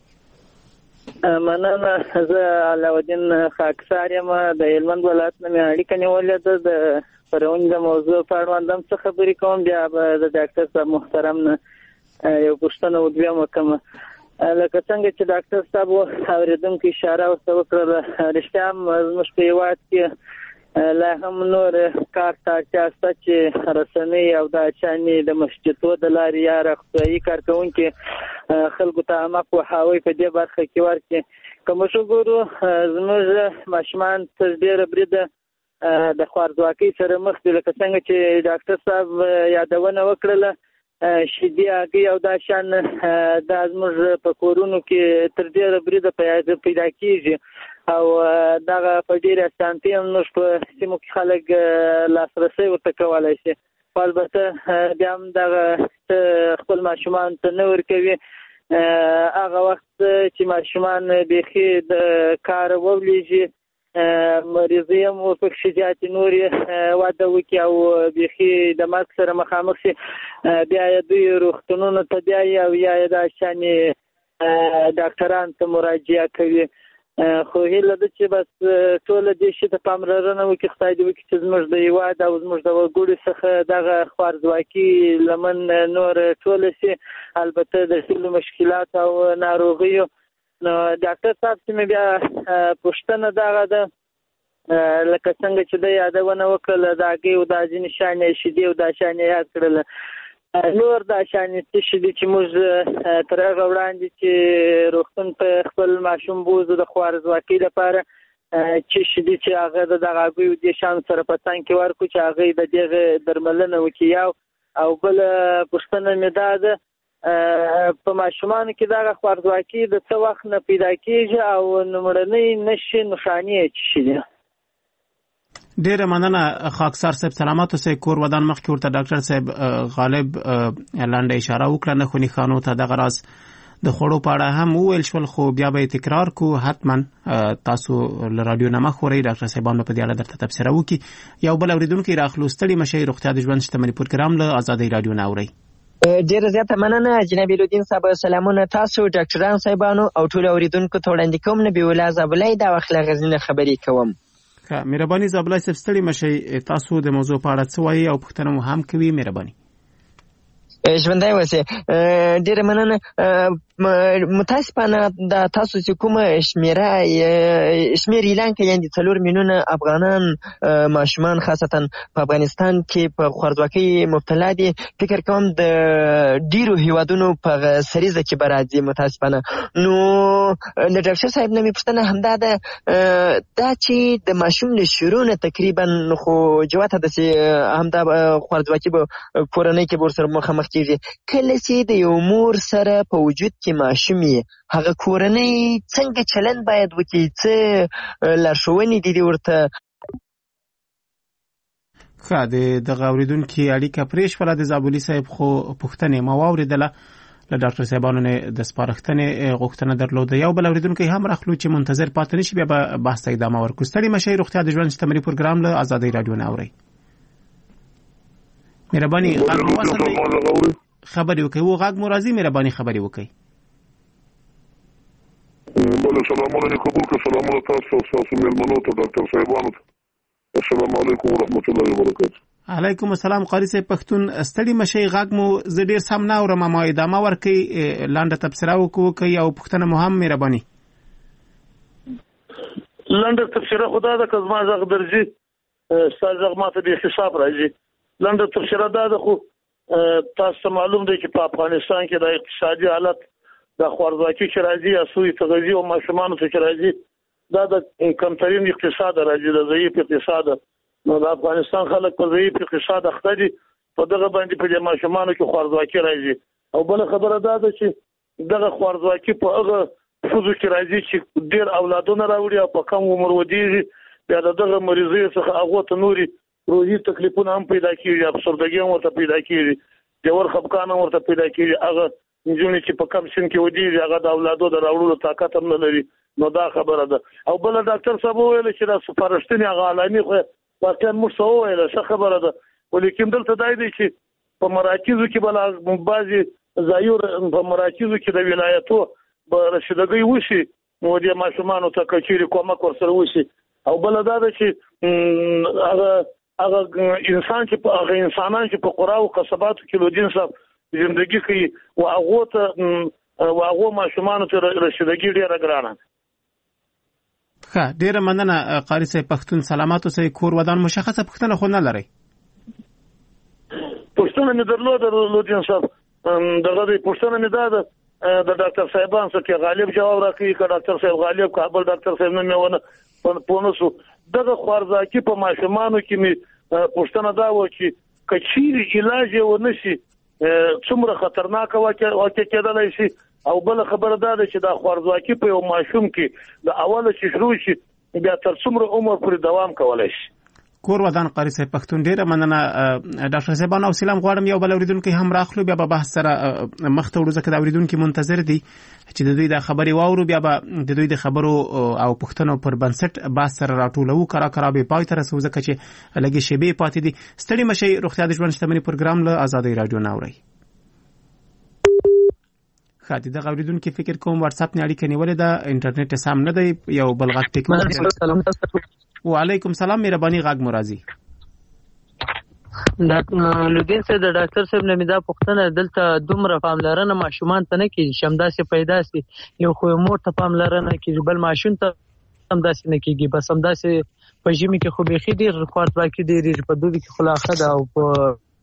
مننه. زه علاودین خاکسار یم. د هلمند ولایت نه مې اړیکه نیولې ده. د خپرونې د موضوع په اړوند هم څه خبرې کوم. بیا به د ډاکټر صاحب محترم نه یو پوښتنه ودویم وکړم. لکه څنګه چې ډاکټر صاحب اورېدونکو اشاره ورته وکړله، رښتیا هم زموږ په هېواد کې لا هم نور کار ته اړتیا شته چې رسنۍ او دا چانې د مسجدو د لارې یا روغتیايي کارکوونکي خلکو ته عامه پوهاوی په دې برخه کې ورکړي. که موږ وګورو زموږ ماشومان تر ډېره بریده د خوارځواکۍ سره مخ دي. لکه څنګه چې ډاکټر صاحب یادونه وکړله شیدې هګۍ او دا شان دا زموږ په کورونو کې تر ډېره بریده پیدا کېږي او دغه په ډېرې اسانتۍ هم موږ په سیمو کې خلک لاسرسی ورته کولی شي. خو البته بیا هم دغه خپل ماشومانو ته نه ورکوي. هغه وخت چې ماشومان بیخي د کاره وولېږي مریضۍ هم ورپکښې زیاتې نورې وده وکړي او بیخي د مرګ سره مخامخ شي، بیا یې دوی روغتونونو ته بیایي او یا یې دا شانې ډاکټرانو ته مراجعه کوي. خو هیله ده چې بس ټول دې شي ته پاملرنه وکړي، خدای دې وکړي چې زموږ د هیواد او زموږ د وګړو څخه دغه خوارځواکي لمن نور ټول شي. البته د ټولو مشکلات او ناروغیو نو ډاکټر صاحب چې مې بیا پوښتنه دغه ده لکه څنګه چې د یادونه وکړه د هګۍ او د ځینې شانې شیدې او د شانې یاد کړله، نور د شانې څه شي دي چې موږ تر هغه وړاندې چې روغتون په خپل ماشوم بوزو د خوارځواکۍ لپاره چې شي دي چې هغه د دغه هګیو د شان سره په څنګ کې ورکړو چې هغه د دغه درملنه وکړي. یو او بل پوښتنه مې دا ده په ماشومانو کې دغه خوارځواکي د څه وخت نه پیدا کېږي او لومړنۍ نښې نښانې یې څه شي دي؟ ډیره مننه خاکسار صاحب، سلامات اوسئ. کور ودان مخکې ورته ډاکټر صاحب غالب لنډه اشاره وکړه نه خو نښانو ته دغه راز د خوړو په اړه هم وویل شول، خو بیا به تکرار کو. حتما تاسو له رادیو نه مخ ورئ، ډاکټر صاحبان په دې اړه درته تبصره وکړي. یو بل اوریدونکي راخلو ستړي مشي روغتیا د ژوند شتمني پروګرام له آزادۍ رادیو نه اورئ. ډیره زیاته مننه جناب لودین صاحب. سلامونه تاسو ډاکټران صاحبانو او ټول اوریدونکو ته وړاندې کوم. نبی الله زابلای دا وخت له غزنی خبرې کوم. مهرباني زابلای صاحب ستړي مشي، تاسو د موضوع په اړه څه وایي او پوښتنه مو هم کوي؟ مهرباني. ژوندی اوسئ. ډیره مننه. متاسفانه د تاسو چې کومه شمېر اعلان کړي یعنې 4 میلیونه افغانان ماشومان خاصتا په افغانستان کې په خوارځواکۍ مبتلا دي. فکر کوم د ډیرو هیوادونو په سریزه کې به راځي متاسفانه. نو د ډاکټر صاحب نه مې پوښتنه همدا ده دا چې د ماشوم له شروع نه تقریبا خو جواته داسې همدا خوارځواکي به کورنۍ کې به ورسره مخامخ کېږي. کله چې د یو مور سره په وجود کې ماشوم یې هغه کورنۍ څنګه چلند باید وکړي، څه لارښوونې دي ورته؟ ښه، د دغه اورېدونکي اړیکه پرې شوله د زابلي صاحب، خو پوښتنې ما واورېدله. له ډاکټر صاحبانو نه د سپارښتنې غوښتنه درلوده. یو بل اورېدونکی هم راخلو چې منتظر پاتې نشي، بیا به بحث ته ادامه ورکړو. ستړي مشئ روغتیا د ژوند شتمني پروګرام له آزادۍ رادیو نه اورئ. مهرباني خبرې وکړئ، و غږ مو راځي، مهرباني خبرې وکړئ. بله سلامونه قبول کړه. سلامونه تاسو او تاسو مېلمنو ته ډاکټر صاحبانو ته. السلام علیکم ورحمت الله وبرکاته. علیکم السلام. قاری صاحب پښتون ستړي مشئ، غږ مو زه ډېر سم نه اورم، ما ادامه ورکړئ، لنډه تبصره وکړئ او پوښتنه مو هم مهرباني. لنډه تبصره خو دا ده که زما غږ درځي ستا غږ ماته بې حساب راځي. لنډه تبصره دا ده خو تاسو ته معلوم دی چې په افغانستان کې د اقتصادي حالت د خوارځواکي چې راځي یا سوء تغذیې او ماشومانو ته چې راځي دا د کمترین اقتصاد راځي، د ضعیف اقتصاد. نو د افغانستان خلک په ضعیف اقتصاد اخته دي، په دغه باندې په دې ماشومانو کې خوارځواکي راځي. او بله خبره دا ده چې دغه خوارځواکي په هغه ښځو کې راځي چې ډېر اولادونه راوړي او په کم عمر ودېږي، بیا د دغه مریضیو څخه هغو ته نورې روحي تکلیفونه هم پیدا کېږي، افسردګي هم ورته پیدا کېږي، ژور خفګان هم ورته پیدا کېږي. هغه نجونې چې په کم سن کې ودېږي هغه د اولادو د راوړلو طاقت هم نه لري. نو دا خبره ده. او بله ډاکټر صاحب وویل چې دا سپارښتنې هغه علامې خو واقعا موږ څه وویله ښه خبره ده، ولیکن دلته دا دی چې په مراکزو کې به بعضې ځایو په مراکزو کې د ولایتو به رسیدګۍ وشي، نو دې ماشومانو ته که چېرې کومک ورسره وشي. او بله دا ده چې هغه انسان چې هغه انسانان چې په قرا او قصباتو کې لودین صاحب ژوندګي کوي او هغه ته او هغه ماشومان ته رسیدګي ډیره ګرانه. ښه، ډیره مننه قاری صاحب پښتون. سلامات اوسئ. کور ودان مشخصه پوښتنه خو نه لرئ؟ پوښتنه مې درلوده لودین صاحب، دغه پوښتنه مې دا ده د ډاکټر صاحبان څخه غالب جواب راکړي که ډاکټر صاحب غالب کابل ډاکټر صاحب نه مې ونه پونسو دغه خوارځواکي په ماشومانو کې مې پوښتنه دا و چې که چیرې علاج یې ونه شي څومره خطرناکه واقع کېدلی شي. او بله خبره دا ده چې دا خوارځواکي په یو ماشوم کې د اوله چې شروع شي بیا تر څومره عمر پورې دوام کولی شي. کور ودان قاری صاحب پښتون، ډیره مننه ډاکټر صاحبان. او سلام غواړم یو بل اوریدونکي هم راخلو، بیا به بحث سره مخ ته وړو ځکه د اوریدونکي منتظر دي چې د دوی د خبرې واورو، بیا به د دوی د خبرو او پوښتنو پر بنسټ بحث سره راټولو، کرا به پای ته رسو ځکه چې لږې شیبې پاتې دي. ستړي مشئ، روغتیا د ژوند شتمني پروګرام له آزادۍ رادیو نه اورئ. ښه د غوړیدونکو فکر کوم واتس اپ نه اړیکه نیولې ده انټرنیټ سم نه دی یو بل غږ ټیک وعلیکم السلام مهرباني غږ مرازي لودین سره د ډاکټر صاحب نه دا پوښتنه دلته دومره پاملرنه ماشومان ته نه کیږي شمداسي پیدا سي یو خو مور ته پاملرنه کیږي بل ماشوم ته هم داسې نه کیږي بس هم داسې په ژمي کې خو بيخي ډېر خوارځواکي ډېر په دوبي کې خلاصه ده او په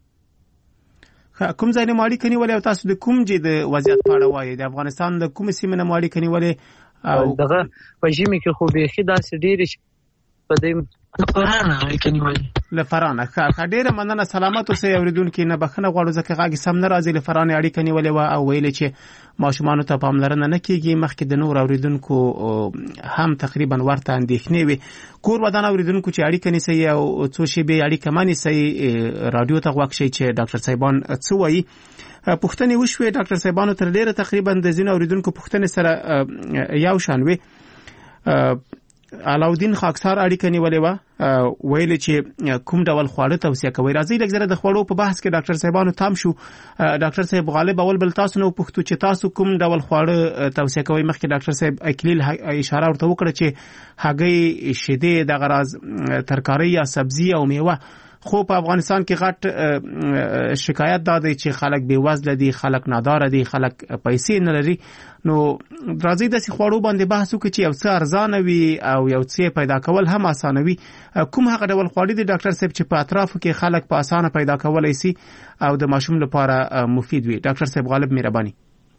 کوم ځای نه ماړی کني ولې تاسو د کوم جې د وضعیت په اړه وایي د افغانستان د کوم سیمه نه ماړی کني ولې او دغه په ژمي کې خو بيخي داسې ډېر په دې لفرانه کني ولې لفرانه ډېر مننه سلامت اوسئ اوریدونکو نه بخنه غواړو ځکه غاګي سم نه راځي لفرانه اړیکه نیولې و او ویل چې ماشومان ته پاملرنه نه کیږي مخکې د نور اوریدونکو هم تقریبا ورته اندېښنې وي کور ودان اوریدونکو چې اړیکه نیسي او څو شی به اړیکه مانی سي رادیو ته غوښ شي چې ډاکټر صاحبان څه وایي پوښتنې وشوي ډاکټر صاحبانو تر ډیره تقریبا د زین اوریدونکو پوښتنې سره یو شان وي علاودین خاکسار اړیکه نیولې و ویل چې کوم ډول خواړه توصیه کوي راځي لږ د خوړو په بحث کې ډاکټر صاحبانو تام شو ډاکټر صاحب غالب اول بل تاسو نو پوښتو چې تاسو کوم ډول خواړه توصیه کوي مخکې ډاکټر صاحب اکلیل اشاره ورته وکړه چې هګۍ شیدې د غراز ترکاری یا سبزی او میوه خو په افغانستان کې غټ شکایت دا دی چې خلک بې وزله دي خلک نادار دي خلک پیسې نه لري نو راځي د خوړو باندې بحث وکړي چې یو څه ارزانه وي او یو څه پیدا کول هم اسانه وي کوم هغه ډول خواړه دي ډاکټر صاحب چې په اطرافو کې خلک په اسانه پیدا کولای شي او د ماشوم لپاره مفید وي ډاکټر صاحب غالب مهرباني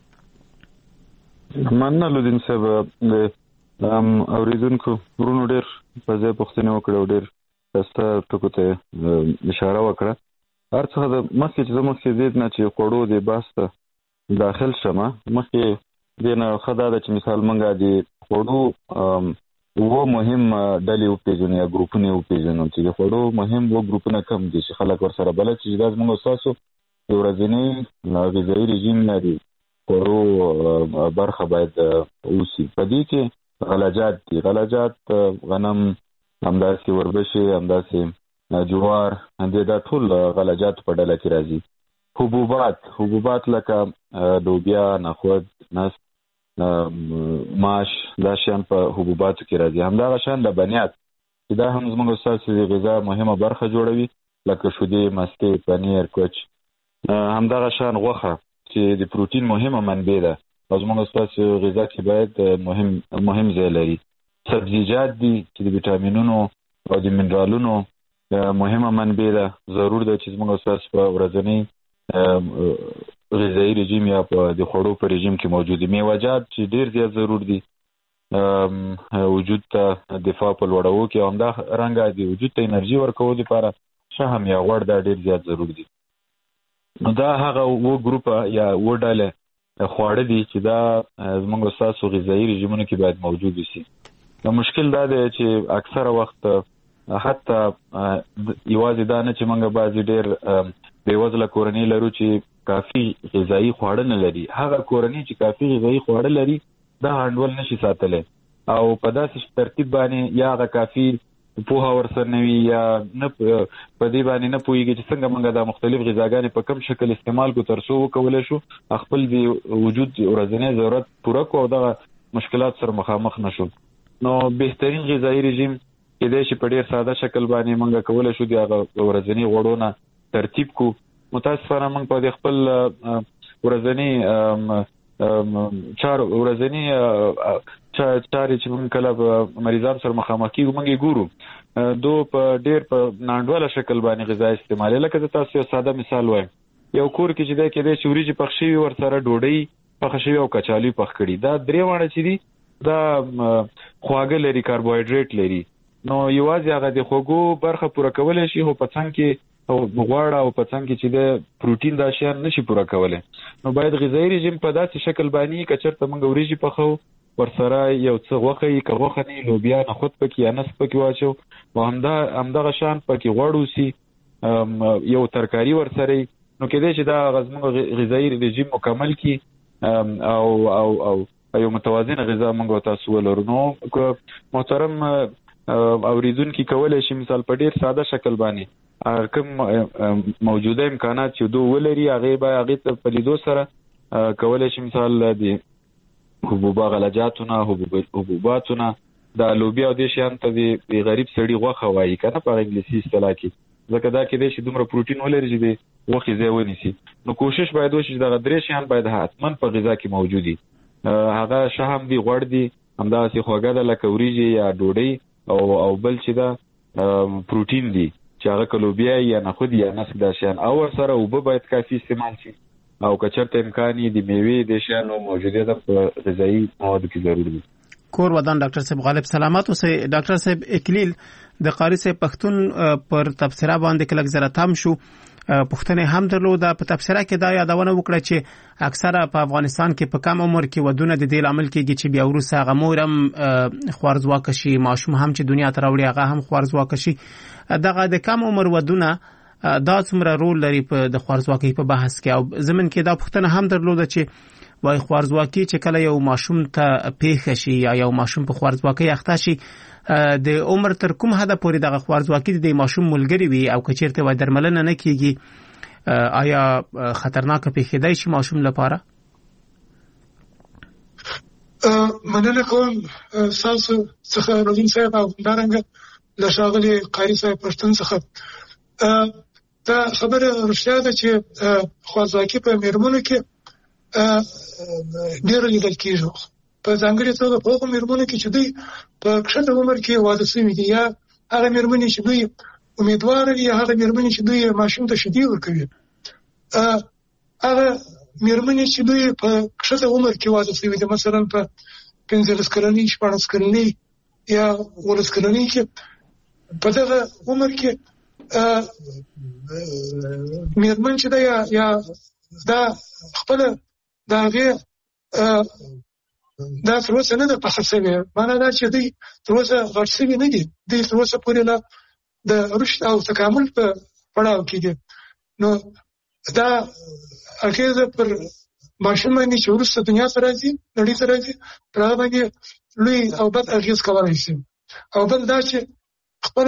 مننه لودین صاحب اوریدونکو ورونو ډېر په ځای پوښتنه وکړه ډېر تاسو ټکو ته اشاره وکړه هر څه د مخکې چې زموږ زید نه چې خوړو د باسته داخل شمه مخکې دینه خدا د چې مثال منګه د خوړو و مهم ډلې او پیژنې یا ګروپونه او پیژنې چې خوړو مهم و ګروپونه کم دي چې خلک ورسره بلد چې د موږ اساسو د ورځنی غذایی رژیم لري خوړو برخه باید اوسي په دې کې غلاجات غنم همداسې وربشې همداسې جوار دا ټول غلاجات په ډله کې راځي حبوبات لکه لوبیا نخود نسک ماش دا شیان په حبوباتو کې راځي همدغه شان لبنیات چې دا هم زموږ اساسي غذا مهمه برخه جوړوي لکه شیدې مستې پنیر کوچ همدغه شان غوښه چې د پروتین مهمه منبع ده او زموږ اساسي غذا کې باید مهم ځای لري سبزیجات دي چې د ویټامینونو او د منرالونو مهمه منبع ده ضرور ده چې موږ اساس په ورځنی غذایی رژیم یا په د خوړو په رژیم کې موجود دي میوه‌جات چې ډیر زیات ضرور دي وجود ته دفاع په لوړو کې همدا رنګه دي وجود ته انرژي ورکول لپاره شهم یا غوړ دا ډیر زیات ضرور دي نو دا هغه و ګروپ یا و ډله خواړه دي چې دا موږ اساس غذایی رژیمونو کې باید موجود وي نو مشکل دا دی چې اکثره وخت حتی یوازې دا نه چې موږ بعضې ډېر بېوزله کورنۍ لرو چې کافي غذایي خواړه نه لري هغه کورنۍ چې کافي غذایي خواړه لري دا هنډول نشي ساتلی او په داسې ترتیب باندې یا هغه کافي پوهه ورسره نه وي یا نه په دې باندې نه پوهېږي چې څنګه موږ دا مختلف غذاګانې په کم شکل استعمال کړو تر څو وکولی شو خپل د وجود ورځنی ضرورت پوره کړو او دغه مشکلات سره مخامخ نه شو نو بهترین غذایی رژیم کېدای شي په ډېر ساده شکل باندې موږ کولی شو د هغه ورځني غوړو نه ترتیب کړو متاسفانه موږ په خپل ورځني ورځني چارې چې موږ کله مریضان سره مخامخ کېږو موږ یې ګورو دو په ډېر په ناانډوله شکل باندې غذا استعمالوي لکه زه تاسو یو ساده مثال وایم یو کور کې چې دی کېدای شي وریجې پخ شوي ورسره ډوډۍ پخه شوي او کچالوي پخ کړي دا درې واړه چې دي دا خواږه لري کاربوهایډریټ لري نو یوازې هغه د خوږو برخه پوره کولی شي خو په څنګ کې غوړه او په څنګ کې چې د پروتین دا شیان نشي پوره کولی نو باید غذایی رژیم په داسې شکل باندې که چېرته موږ وریجې پخو ورسره یو څه غوښه یي که غوښه نه لوبیا نخود پکې یا نسک پکې واچو او همدغه شان پکې غوړ اوسي یو ترکاري ورسره نو کېدای شي دا زموږ غذایی رژیم مکمل کړي او یو متوازن غذا موږ تاسو ولرو نو محترم اوریدونکو کولای شي مثال په ډیر ساده شکل باندې کوم موجوده امکانات چې دوی ولري هغه به هغه ته په لیدو سره کولای شي مثال د حبوبا غلجاتونه حبوباتونه د لوبیا او د شیان ته د غریب سړي غوښه وایي کنه په انګلیسي اصطلاح کې ځکه دا کې د شي دومره پروتین ولري چې د غوښې ځای ونیسي نو کوشش باید وشي چې د درې شیان باید حتما په غذا کې موجود دي هغه شهم دي غوړ دي همداسې خوږه ده لکه وریجې یا ډوډۍ او بل چې دا پروتین دي چې هغه کلوبیا یا نخود یا نسک دا شیان او سره اوبه باید کافي استعمال شي او کچرته امکان یې د میوې د شیانو موجودیت په غذایی موادو کې ضروري دي. کور ودان ډاکټر صاحب غالب سلامات اوسئ. ډاکټر صاحب اکلیل د قاری صاحب پښتون پر تبصره باندې کلک زره تام شو پښتنه هم درلوده په تبصره کې دا یادونه وکړه چې اکثره په افغانستان کې په کم عمر کې ودونه د دې عمل کېږي چې بیا وروسته هغه مورم خوارزواک شي ماشوم هم چې دنیا ته راوړي هغه هم خوارزواک شي. دغه د کم عمر ودونه دا څومره رول لري په د خوارزواکۍ په بحث کې او زمون کې دا پښتنه هم درلوده چې وای خوارزواکي چې کله یو ماشوم ته پیښ شي یا یو ماشوم په خوارزواکۍ اخته شي د عمر تر کوم حد پورې دغه خوارزواکي د ماشوم ملګری وي او کچیرته وای درملنه نه کیږي آیا خطرناک پیښیدای شي ماشوم لپاره؟ مننه کوم تاسو څخه روزین صاحب او دارنګ له ښاغلي قاری صاحب پښتون څخه دا خبره رښتیا ده چې خوارزواکي په میرمنو کې ډېر لیدل کېږي په ځانګړي توګه په هغو میرمنو کې چې دوی په کښته عمر کې واده شوي دي یا هغه میرمنې چې دوی امیدواره دي یا هغه میرمنې چې دوی ماشوم ته شیدې ورکوي هغه میرمنې چې دوی په کښته عمر کې واده شوي دي مثلا په 15 کلنۍ 14 کلنۍ یا 18 کلنۍ کې په دغه عمر کې میرمن چې دا یا دا خپل دا هغه دا تر اوسه نه ده پخه شوې معنا دا چې دوی تر اوسه غټ شوي نه دي دوی تر اوسه پورې لا د رشد او تکامل په پړاو کې دي نو دا اګه پر ماشوم باندې چې ورسته دنیا ته راځي نړۍ ته راځي پر هغه باندې لوی او بد اغېز کولای شي او بل دا چې خپل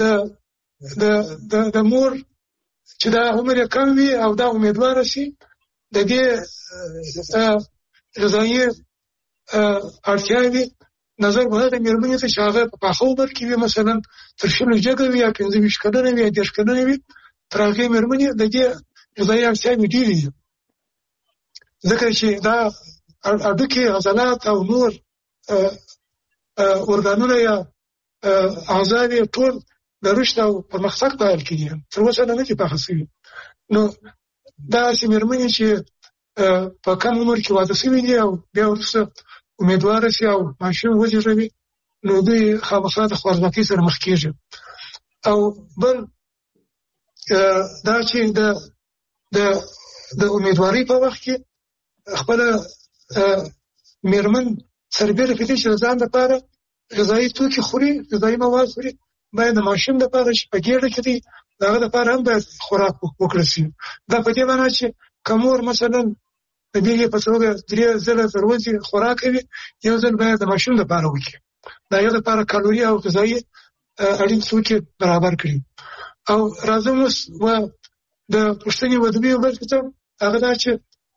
د مور چې دا عمر یې کم وي او دا امیدوار شي د دې غذایي اړتیاوې نظر به د میرمنې ته چې هغه په پاخه عمر کې وي مثلا تر 20 جګه وي یا 15 کلنه وي یا 10 کلنه وي تر هغې میرمنې د دې غذایي اړتیاوې ډېرې دي ځکه چې دا هډوکي عضلات او نور ارګانونه یا اعضاء ټول د رشد او پرمختګ په حال کې دي تر اوسه نه دي پاخه شوي نو دا چې میرمنې چې په کم عمر کې واده شوي دي او بیا وروسته امیدواره شي او ماشوم وزېږوي نو دوی خامخا د خوارزواکۍ سره مخ کېږي او بل دا چې د امیدوارۍ په وخت کې خپله میرمن سربېره په دې چې د ځان لپاره غذایي توکي خوري غذایي مواد خوري باید د ماشوم لپاره چې په ګېډه کې دی د هغه لپاره هم باید خوراک وکړل شي دا په دې معنی چې که مور مثلا د بېلګې په توګه 3 ځله تر ورځې خوراک کوي یو ځل باید د ماشوم لپاره وکړي د هغه لپاره کالوري او غذایي اړین توکي برابر کړي او راځم اوس د پوښتنې ودبي بل څه هغه دا چې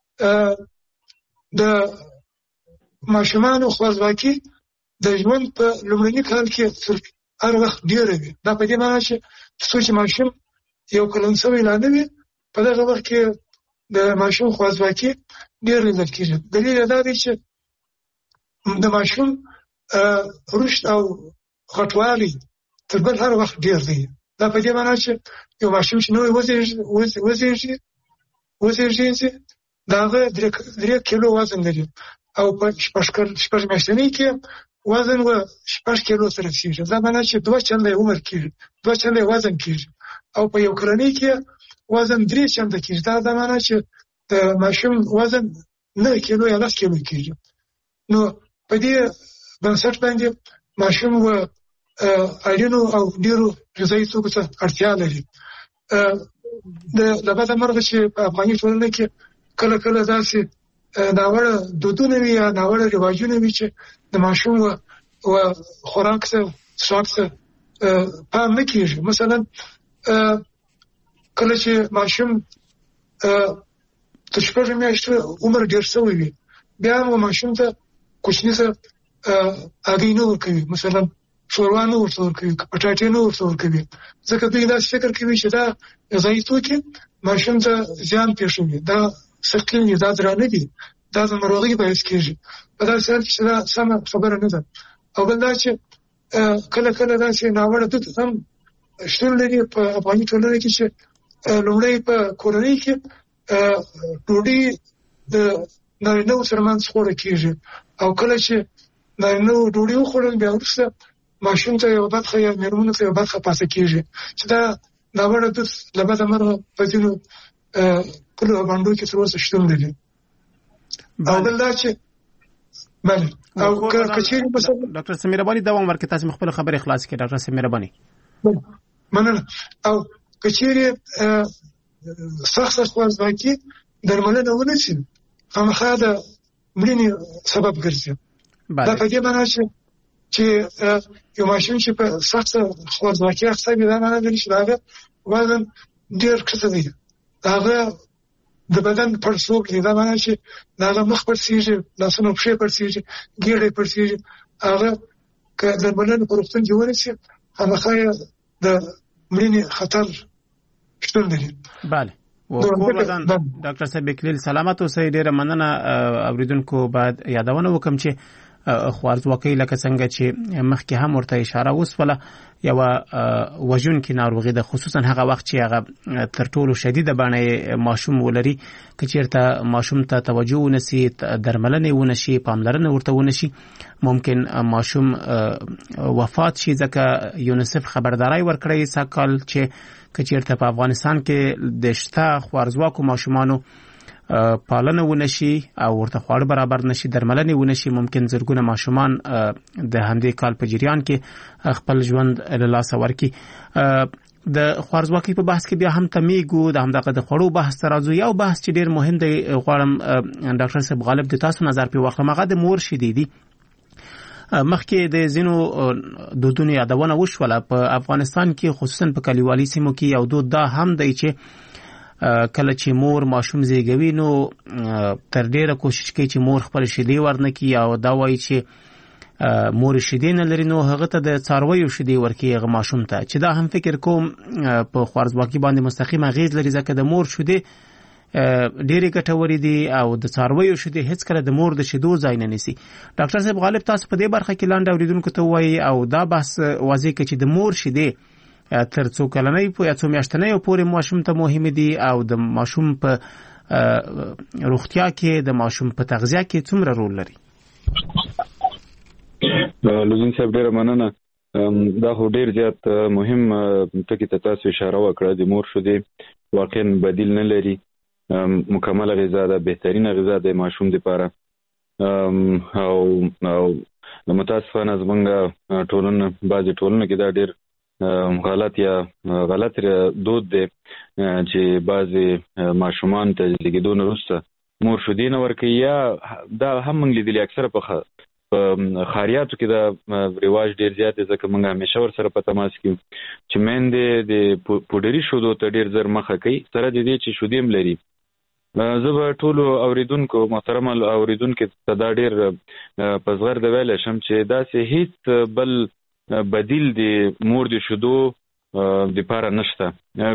د ماشومانو خوارزواکي د ژوند په لومړني کال کې هر وخت ډېره وي دا په دې معنی چې څو چې ماشوم یو کلن شوی لا نه وي په دغه وخت کې د ماشوم خوارزواکي ډېر لیدل کېږي دلیل دا دی چې د ماشوم رشد او غټوالی تر بل هر وخت ډېر دی دا په دې معنی چې یو ماشوم چې نوی وزېږي د هغه 3 کیلو وزن لري او په 6 میاشتنۍ کې وزن 6 کیلو سره رسیږي دا معنی چې 2 چنده عمر کېږي 2 چنده وزن کېږي او په یو کلنۍ کې وزن 3 چنده کېږي دا معنی چې د ماشوم وزن 9 کیلو یا 10 کیلو کېږي نو په دې بنسټ باندې ماشوم اړینو او ډیرو غذایي توکو ته اړتیا لري د بده مرغه چې په افغاني ټولنه کې کله کله داسې ناوړه دودونه وي یا ناوړه رواجونه وي چې د ماشوم و خوراک ته څښاک ته پام نه کېږي مثلا کله چې ماشوم تر 6 میاشتې عمر ډیر شوی وي بیا هم ماشوم ته کوچنی څه هګۍ نه ورکوي، مثلا شوروا نه ورکوي، پټاټې نه ورکوي، ځکه دوی دا فکر کوي چې دا غذایي توکي ماشوم ته زیان پېښوي، دا ثقیل دي، دا درانه دي، دا د ناروغۍ باعث کېږي. په داسې حال کې چې دا سمه خبره نه ده. او بل دا چې کله داسې ناوړه دود هم شتون لري په افغاني ټولنه کې چې لومړی په کورنۍ کې ډوډۍ د نارینه‌و ترمنځ خوړل کېږي او کله چې نارینه‌و ډوډۍ وخوړل بیا وروسته ماشوم ته یو برخه یا مېرمنو ته یو برخه پاتې کېږي چې دا ناوړه دود له بده مرغه په ځینو کلیو او بانډو کې تر اوسه شتون لري. او بل دا چې بله او کچېرې مثلا ډاکټر سمیر اباني دوام ورکړي، تاسو خپل خبرې خلاص کړئ ډاکټر سمیر اباني. مننه. او کچېرې سخت خوارځواکي درملنه ونه شي خامخا د مړینې سبب ګرځي. دا په دې معنی چې یو ماشوم چې په سخت خوارځواکي اخته وي دا معنی لري چې هغه وزن ډېر کښته دی، هغه د بدن پړسوب دی، دا معنی چې هغه مخ پړسېږي، لاسونه پښې پړسېږي، ګېډې پړسېږي. هغه که درملنه په روغتون کې ونشي خامخا د مړینې خطر شتون لري. بله ډاکټر صاحب بکلیل سلامت اوسئ. ډیره مننه. اوریدونکو باید یادونه وکم چې خوارځواکي لکه څنګه چې مخکې هم ورته اشاره وسوله یو وژونکې ناروغي ده، خصوصا هغه وخت چې هغه تر ټولو شدیده بڼه ماشوم ولري. که چیرته ماشوم ته توجه ونشي، درملنه ونشي، پاملرنه ورته ونشي، ممکن ماشوم وفات شي. ځکه یونیسف خبرداري ورکړې ساکال چې که چیرته په افغانستان کې د شته خوارځواکو ماشومانو پالنه ونشي او ورته خواړه برابر نشي، درملنه ونشي، ممکن زرګونه ماشومان د همدې کال په جریان کې خپل ژوند له لاسه ورکړي. د خوارځواکۍ په بحث کې بیا هم تمیګو د همدغه د خوړو بحث ته راځو. یو بحث چې ډیر مهم دی غواړم ډاکټر صاحب غالب د تاسو نظر په واخلم، هغه د مور شیدې دي. مخکې د زینو دودونو یادونه وشوله په افغانستان کې، خصوصا په کلیوالي سیمو کې یو دود دا هم دی چې کله چې مور ماشوم زیږوي نو تر ډیره کوشش کوي چې مور خپل شیدې ورنکړي او دا وایي چې مور شیدې نه لري نو هغه ته د څارویو شیدې ورکړي هغه ماشوم ته، چې دا هم فکر کوم په خوارځواکۍ باندې مستقیم اغیز لري ځکه د مور شیدې ډېرې ګټورې دي او د څارویو شیدې هیڅ کله د مور د شیدو ځای نه نیسي. ډاکټر صاحب غالب تاسو په دې برخه کې لاندې اوریدونکو ته وایي او دا بحث واضح کړي چې د مور شیدې تر څو کلنۍ یا څو میاشتنۍ پورې ماشوم ته مهم دي او د ماشوم په روغتیا کې د ماشوم په تغذیه کې څومره رول لري. لوزین صاحب ډیره مننه. دا خو ډیر زیات مهم ټکی ته تاسو اشاره وکړه. د مور شیدې واقعا بدیل نه لري، مکمل غذا ده، بهترینه غذا ده ماشوم لپاره. او متاسفانه زمونږ ټولنه بعضې ټولنه کې دا ډیر غلط دود دی چې بعضې ماشومان ته زیږیدو نه وروسته مور شیدې نه ورکوي، یا دا هم موږ لیدلي اکثره په خاریاتو کې دا رواج ډیر زیات دی ځکه موږ همیشه ورسره په تماس کې چې میندې د پوډري شیدو ته ډیر زر مخه کوي، سره د دې چې شیدې هم لري. زه به ټولو اوریدونکو محترم اوریدونکو ته دا ډیر په زغر د ویلی شم چې داسې هیڅ بل بدیل د مور د شیدو دپاره نشته.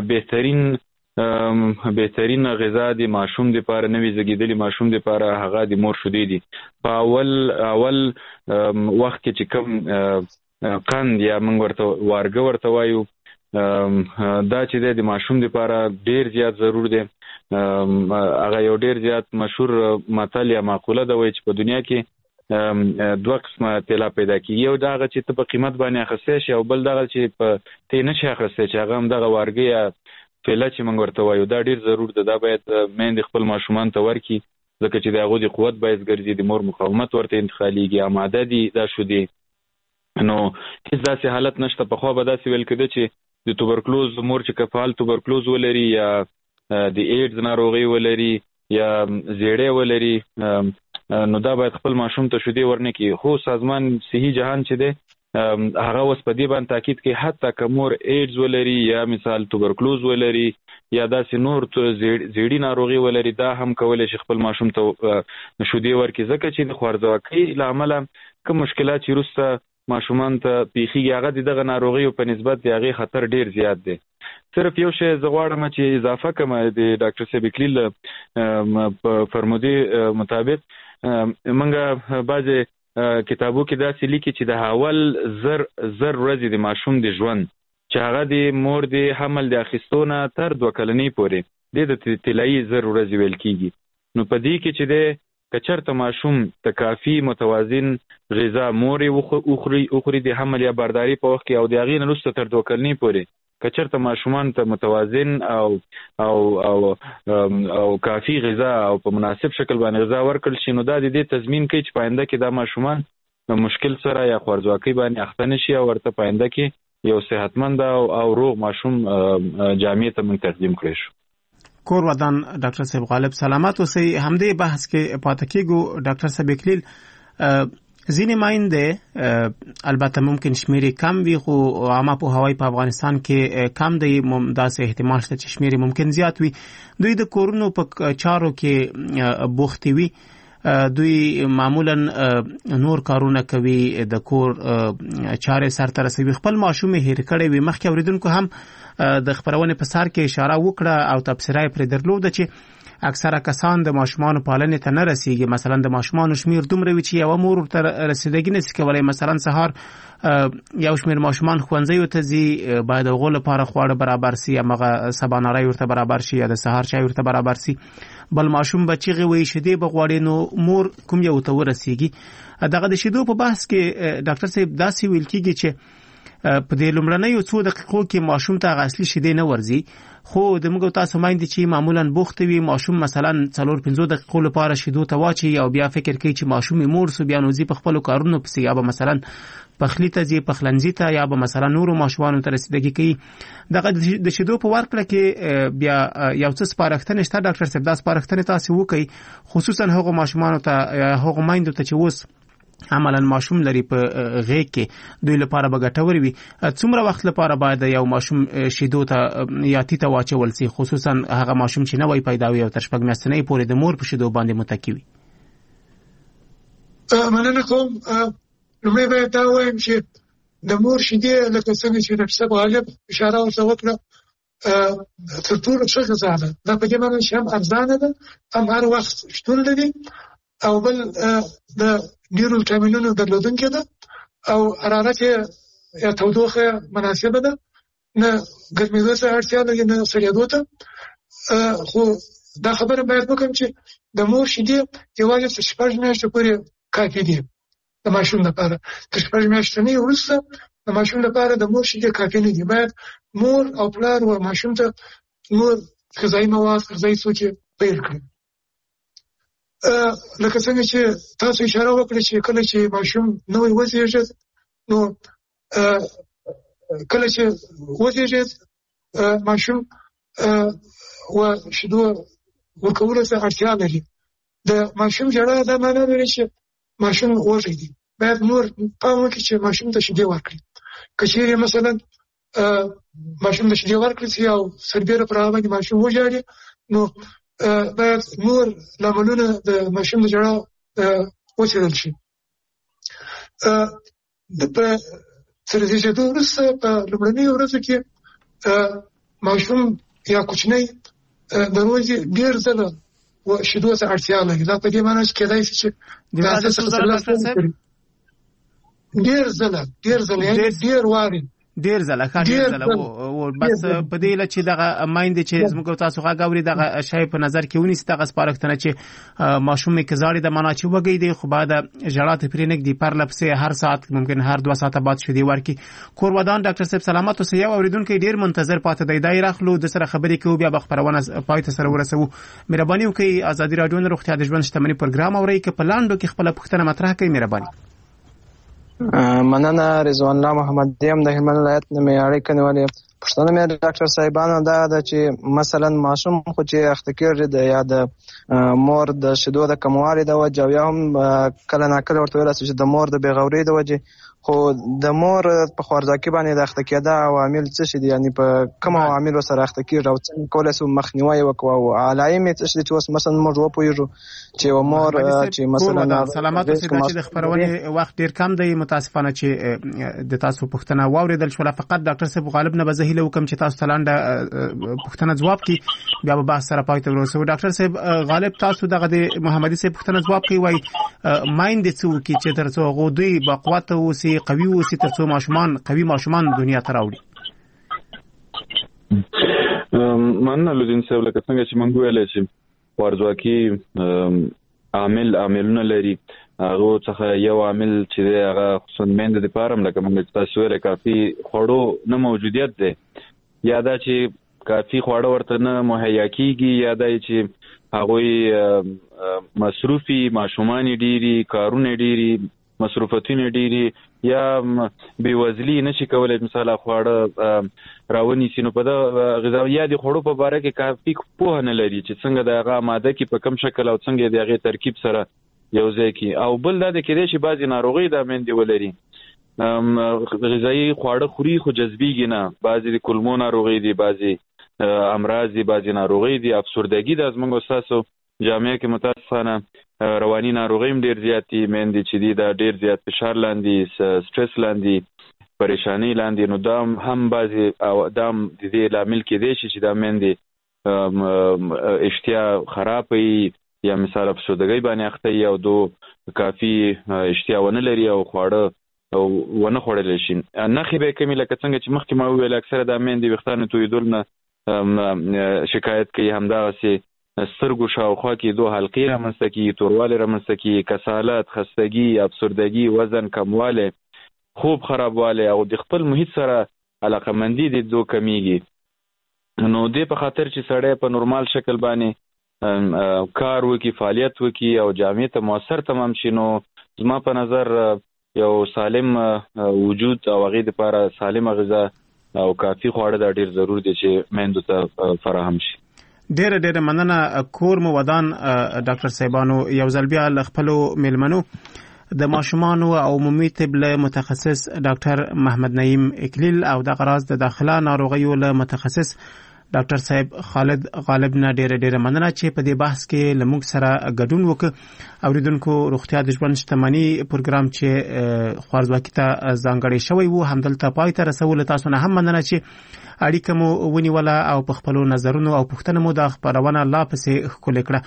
بهترین غذا د ماشوم دپاره، نوی زیږیدلي ماشوم دپاره هغه د مور شیدې دي. په اول وخت کې چې کوم قند یا موږ ورته وارګه ورته وایو دا چې د ماشوم دپاره ډیر زیات ضرور دی. هغه یو ډیر زیات مشهور متل یا مقوله ده وایي چې په دنیا کې دوه قسمه طلا پیدا کیږي، یو دغه چې ته په قیمت باندې اخیستی شي او بل دغه چې په ته نه شي اخیستی چې هغه هم دغه وارګه یا طلا چې موږ ورته وایو. دا ډیر ضرور ده، دا باید میندې خپل ماشومان ته ورکړي ځکه چې د هغوی د قوت باعث ګرځي، د مور مقاومت ورته انتقالیږي، اماده دي دا شیدې. نو هیڅ داسې حالت نشته. پخوا به داسې ویل کېده چې د توبرکلوز مور چې که فعال توبرکلوز ولري یا د ایډز ناروغي ولري یا زیړی ولري نو دا باید خپل ماشوم ته شیدې ورنکړي. خو سازمان صحي جهان چې دی هغه اوس په دې باندې تاکید کوي حتی که مور ایډز ولري یا مثال توبرکلوز ولري یا داسې نور زیړی ناروغي ولري دا هم کولای شي خپل ماشوم ته شودې ورکړي ځکه چې د خوارځواکۍ له امله کوم مشکلات چې وروسته ماشومان ته پیښیږي هغه دغه ناروغیو په نسبت د هغې خطر ډیر زیات دی. صرف یو شی زه غواړم چې اضافه کوم د ډاکټر صاحب اکلیل په فرمودې مطابق موږ بعضې کتابو کې داسې لیکي چې د اول زر ورځې د ماشوم د ژوند چې هغه د مور د حمل د اخیستو نه تر 2 کلنۍ پورې د طلایي زر ورځې ویل کېږي. نو په دې کې چې د کچرته ماشوم د کافي متوازن غذا مور اخري د حمل یا بارداری په وخت کې او د هغې نه وروسته تر 2 کلنۍ پورې کچرته ماشومان ته متوازن او کافي غذا او په مناسب شکل باندې غذا ورکړل شي نو دا د دې تضمین کوي چې پاینده کې دا ماشومان مشکل سره یا خوارځواکۍ باندې اخته نه شي او ورته پاینده کې یو صحتمند او روغ ماشوم جامعې ته موږ تقدیم کړی شو. کور ودان ډاکټر صاحب غالب سلامت اوسئ. همدې بحث کې پاتې کېږو. ډاکټر صاحب اکلیل ځینې مایندې البته ممکن شمیرې کم وي خو عامه پوهاوی په افغانستان کې کم دی داسې احتمال شته چې شمیرې ممکن زیات وي دوی د کورونو په چارو کې بوختې وي دوی معمولا نور کارونه کوي د کور چارې سرته رسوي خپل ماشوم هیر کړی وي. مخکې اوریدونکو هم د خبرونې په سر کې اشاره وکړه او تبصره یې پرې درلوده چې اکثره کسان د ماشومانو پالنې ته نه رسیږي. مثلا د ماشومانو شمیر دومره وي چې یو مور ورته رسیدګي نشي کولای. مثلا سهار یو شمیر ماشومان ښوونځیو ته ځي باید هغو لپاره خواړه برابر سي همغه سباناری ورته برابر شي یا د سهار چای ورته برابر سي. بل ماشوم به چیغې وایي شیدې به غواړي نو مور کوم یو ته ورسیږي. دغه د شیدو په بحث کې ډاکټر صاحب داسې ویل کېږي چې په دې لومړنیو 2 دقیقو کې ماشوم ته هغه اصلي شیدې نه ورځي خو د موږ تاسو مایندې چې معمولا بوخت وي ماشوم مثلا 4-5 دقیقو لپاره شیدو ته واچي او بیا فکر کوي چې ماشوم مور سو بیا نو زی په خپل کارونو پسې یا به مثلا پخلی ته زی پخلنځي ته یا به مثلا نورو ماشومانو ته رسیدګي کوي. دغه د شیدو په ورکړه کې بیا یو څه سپارښتنه شته ډاکټر صاحب دا سپارښتنه تاسو وکړئ خصوصا هغه ماشومانو ته هغه مایندو ته چې اوس عملاً ماشوم لري په غېږ کې دوی لپاره به ګټور وي. څومره وخت لپاره باید یو ماشوم شیدو ته یا تی ته واچول سي خصوصا هغه ماشوم چې نوی پیدا وي او تر 6 میاشتنۍ پورې د مور په شیدو باندې متکی وي؟ مننه کوم. لومړی باید دا وایم چې د مور شیدې لکه څنګه چې ډاکټر صاحب غالب اشاره ورته وکړه تر ټولو ښه غذا ده. دا په دې معنی چې هم ارزانه ده هم هر وخت شتون لري او بل د ډیرو ویټامینونو درلودونکې ده او حرارت یا تودوخه مناسبه ده نه ګرمېدو ته اړتیا لري نه سړېدو ته. خو دا خبره باید وکړم چې د مور شیدې یوازې تر 6 میاشتې پورې کافي دي د ماشوم لپاره. تر 6 میاشتې نه وروسته د ماشوم لپاره د مور شیدې کافي نه دي. باید مور او پلار او ماشوم ته نور غذایي مواد غذایي توکي پیل کړي. لکه څنګه چې تاسو اشاره وکړه چې کله چې ماشوم نوې وزېږي نو کله چې وزېږي ماشوم و شیدو ورکولو ته اړتیا لري. د ماشوم ژړا دا معنی لري چې ماشوم وږی دی. باید نور پام وکړي چې ماشوم ته شیدې ورکړي. که چیرې مثلا ماشوم ته شیدې ورکړي سي او سربیره پر هغه باندې ماشوم وژاړي نو باید نور لاملونه د ماشوم د ژړا وڅېړل شي. په تر زیږېدو وروسته په لومړنیو ورځو کې ماشوم یا کوچنی د ورځې ډېر ځله شیدو ته اړتیا لري. دا په دې معنی چې کېدای شي چې ډېر ځله یعنې ډېر وارې ډیر زله او بس په دې لچ دغه مایند چې زموږ تاسو غاوري دغه شی په نظر کې ونیس دغه سپارښتنه چې ماشوم کې زاړي د معنا چې وګي دی خو بعد جړات پرینګ دی پر لپسه هر ساعت ممکن هر 2 ساعته بعد شدي ورکی. کور ودان ډاکټر صاحب سلامت اوسئ. یو اوریدونکو ډیر منتظر پاتې دی دایره خلو د سره خبرې کوي بیا خبرونه پای ته سره ورسو. مهرباني وکړئ ازادي رادیو نه روغتیا د ژوند شتمنۍ پروګرام اورئ کې په لاندو کې خپل پوښتنه مطرح کړئ. مهرباني. مننه. رضوان الله محمد دیم د هلمند ولایت نه مې اړیکه نیولې. پوښتنه مې ډاکټر صاحبانو دا ده چې مثلا ماشوم خو چې اخته کېږي د یا د مور د شیدو د کموالي د وجه او یا هم کله ناکله ورته ویل چې د مور د بې غورۍ د وجه خو د مور په خوارځواکۍ باندې د اخته کېدا عوامل څه شي دي، یعنی په کوم عوامل سره اخته کېږي او څنګه کولی شو مخنیوی وکړو او علایم یې څه شي چې اوس مثلا موږ وپوهېږو چې یو مور چې مثلا سلامات اوسئ. دا چې د خپرونې وخت ډېر کم دی، متاسفانه چې د تاسو پوښتنه واورېدل شوله. فقط ډاکټر صاحب غالب نه به زه هیله وکړم چې تاسو ته لنډه پوښتنه ځواب کړي، بیا به بحث سره پای ته ورسوو. ډاکټر صاحب غالب، تاسو دغه د محمدي صاحب پوښتنه ځواب کوي، وایي میندې څه وکړي چې تر څو هغوی دوی باقوته اوسي، قوي اوسي، تر څو قوي ماشومان دنیا ته راوړي. مننه لودین صاحب، لکه څنګه چې موږ ویل چې خوارځواکي عاملونه لري، هغه څخه یو عامل چې دی هغه خصوصا میندې دپاره هم لکه موږ تاسو ویل کافي خوړو نه موجودیت دی، یا دا چې کافي خواړه ورته نه مهیا کیږي، یا دا چې هغوی مصروفي ماشومان ډېري، کارونه ډېري، مصروفتونه ډېري، یا بېوزلي نشي کولی مثال خواړه راونیسي. نو په دغه غذایي خوړو په باره کې کافي پوهه نه لري چې څنګه د هغه ماده کې په کوم شکل او څنګه د هغې ترکیب سره یو ځای کړي. او بل دا د کېدای شي بعضې ناروغۍ دا میندې ولري، غذایي خواړه خوري خو جذبېږي نه، بعضې د کولمو ناروغۍ دي، بعضې امراض دي، بعضې ناروغۍ دي، افسردګي ده. زموږ ستاسو جامعه کې متاسفانه رواني ناروغۍ هم ډېر زیات دي، میندې چې دي دا ډېر زیات فشار لاندې، سټرس لاندې، پریشانۍ لاندې. نو دا هم بعضې دا هم د دې لامل کېدای شي چې دا میندې اشتها خراب وي، یا مثال افسردګۍ باندې اخته وي او دو کافي اشتها ونه لري او خواړه ونه خوړلی شي. نښې به یې کمې لکه څنګه چې مخکې ما وویل اکثره دا میندې ویښتانو تویېدلو نه شکایت کوي، همدغسې سترګو شاوخوا کې دو حلقې رامنځته کېږي، توروالی رامنځته کېږي، کسالت، خستګي، افسردګي، وزن کموالی، خوب خرابوالی او د خپل محیط سره علاقمندي د دو کمیږي. نو دې په خاطر چې سړی په نورمال شکل باندې کار وکړي، فعالیت وکړي او جامعې ته مؤثر تمام شي، نو زما په نظر یو سالم وجود او هغې دپاره سالمه غذا او کافي خواړه دا ډېر ضرور دی چې میندو ته فراهم شي. ډېره مننه. کور مو ودان ډاکټر صاحبانو. یو ځل بیا له خپلو میلمنو د ماشومانو او عمومي طب له متخصص ډاکټر محمد نعیم اکلیل او دغه راز د داخله ناروغیو له متخصص ډاکټر صاحب خالد غالب نه ډېره مننه چې په دې بحث کې له موږ سره ګډون وکړ. اوریدونکو، روغتیا د ژوند شتمني پروګرام چې خوارځواکي ته ځانګړی شوی و همدلته پای ته رسولو. تاسو نه هم مننه چې اړیکه مو ونیوله او په خپلو نظرونو او پوښتنه مو د خپرونه لا پسې ښکلې کړه.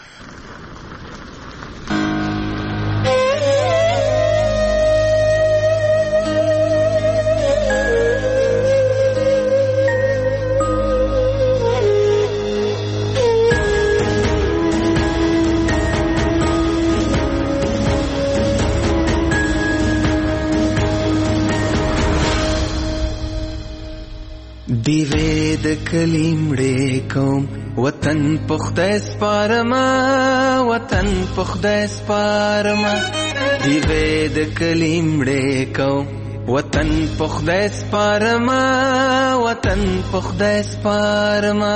دیوې د کلیمړې کوم وطن په خدای سپارما، وطن په خدای سپارما، دیوې د کلیمړې کوم وطن په خدای سپارما، وطن په خدای سپارما.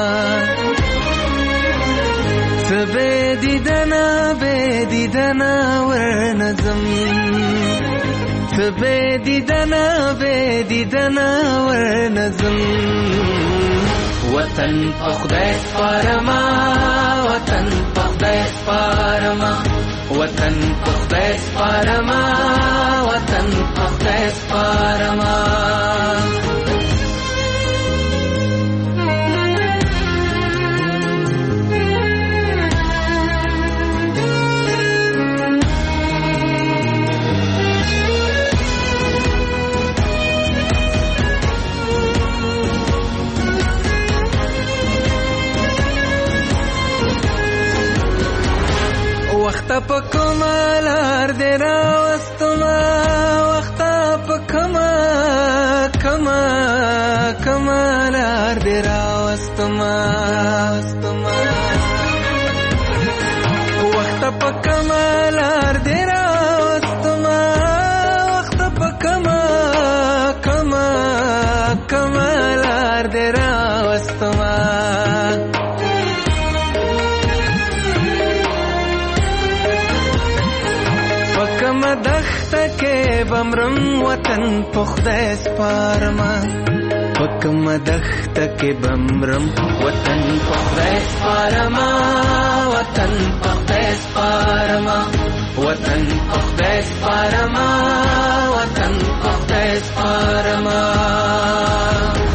سبه دیدنا ورنظم، به دیدنا ورنظم، وطن په خدای سپارما، وطن په خدای سپارما، وطن په خدای سپارما، وطن په خدای سپارما. وخت په کمالار دې راوستما، وخت په کمالار دې راوستما، وخت په کمالار دې راوستما، وخت په کمالار دې راوستما. پکم دخت کې بمرم وطن په خدای سپارما پکم دخت کې بمرم وطن په خدای سپارما وطن په خدای سپارما وطن په خدای سپارما وطن په خدای سپارما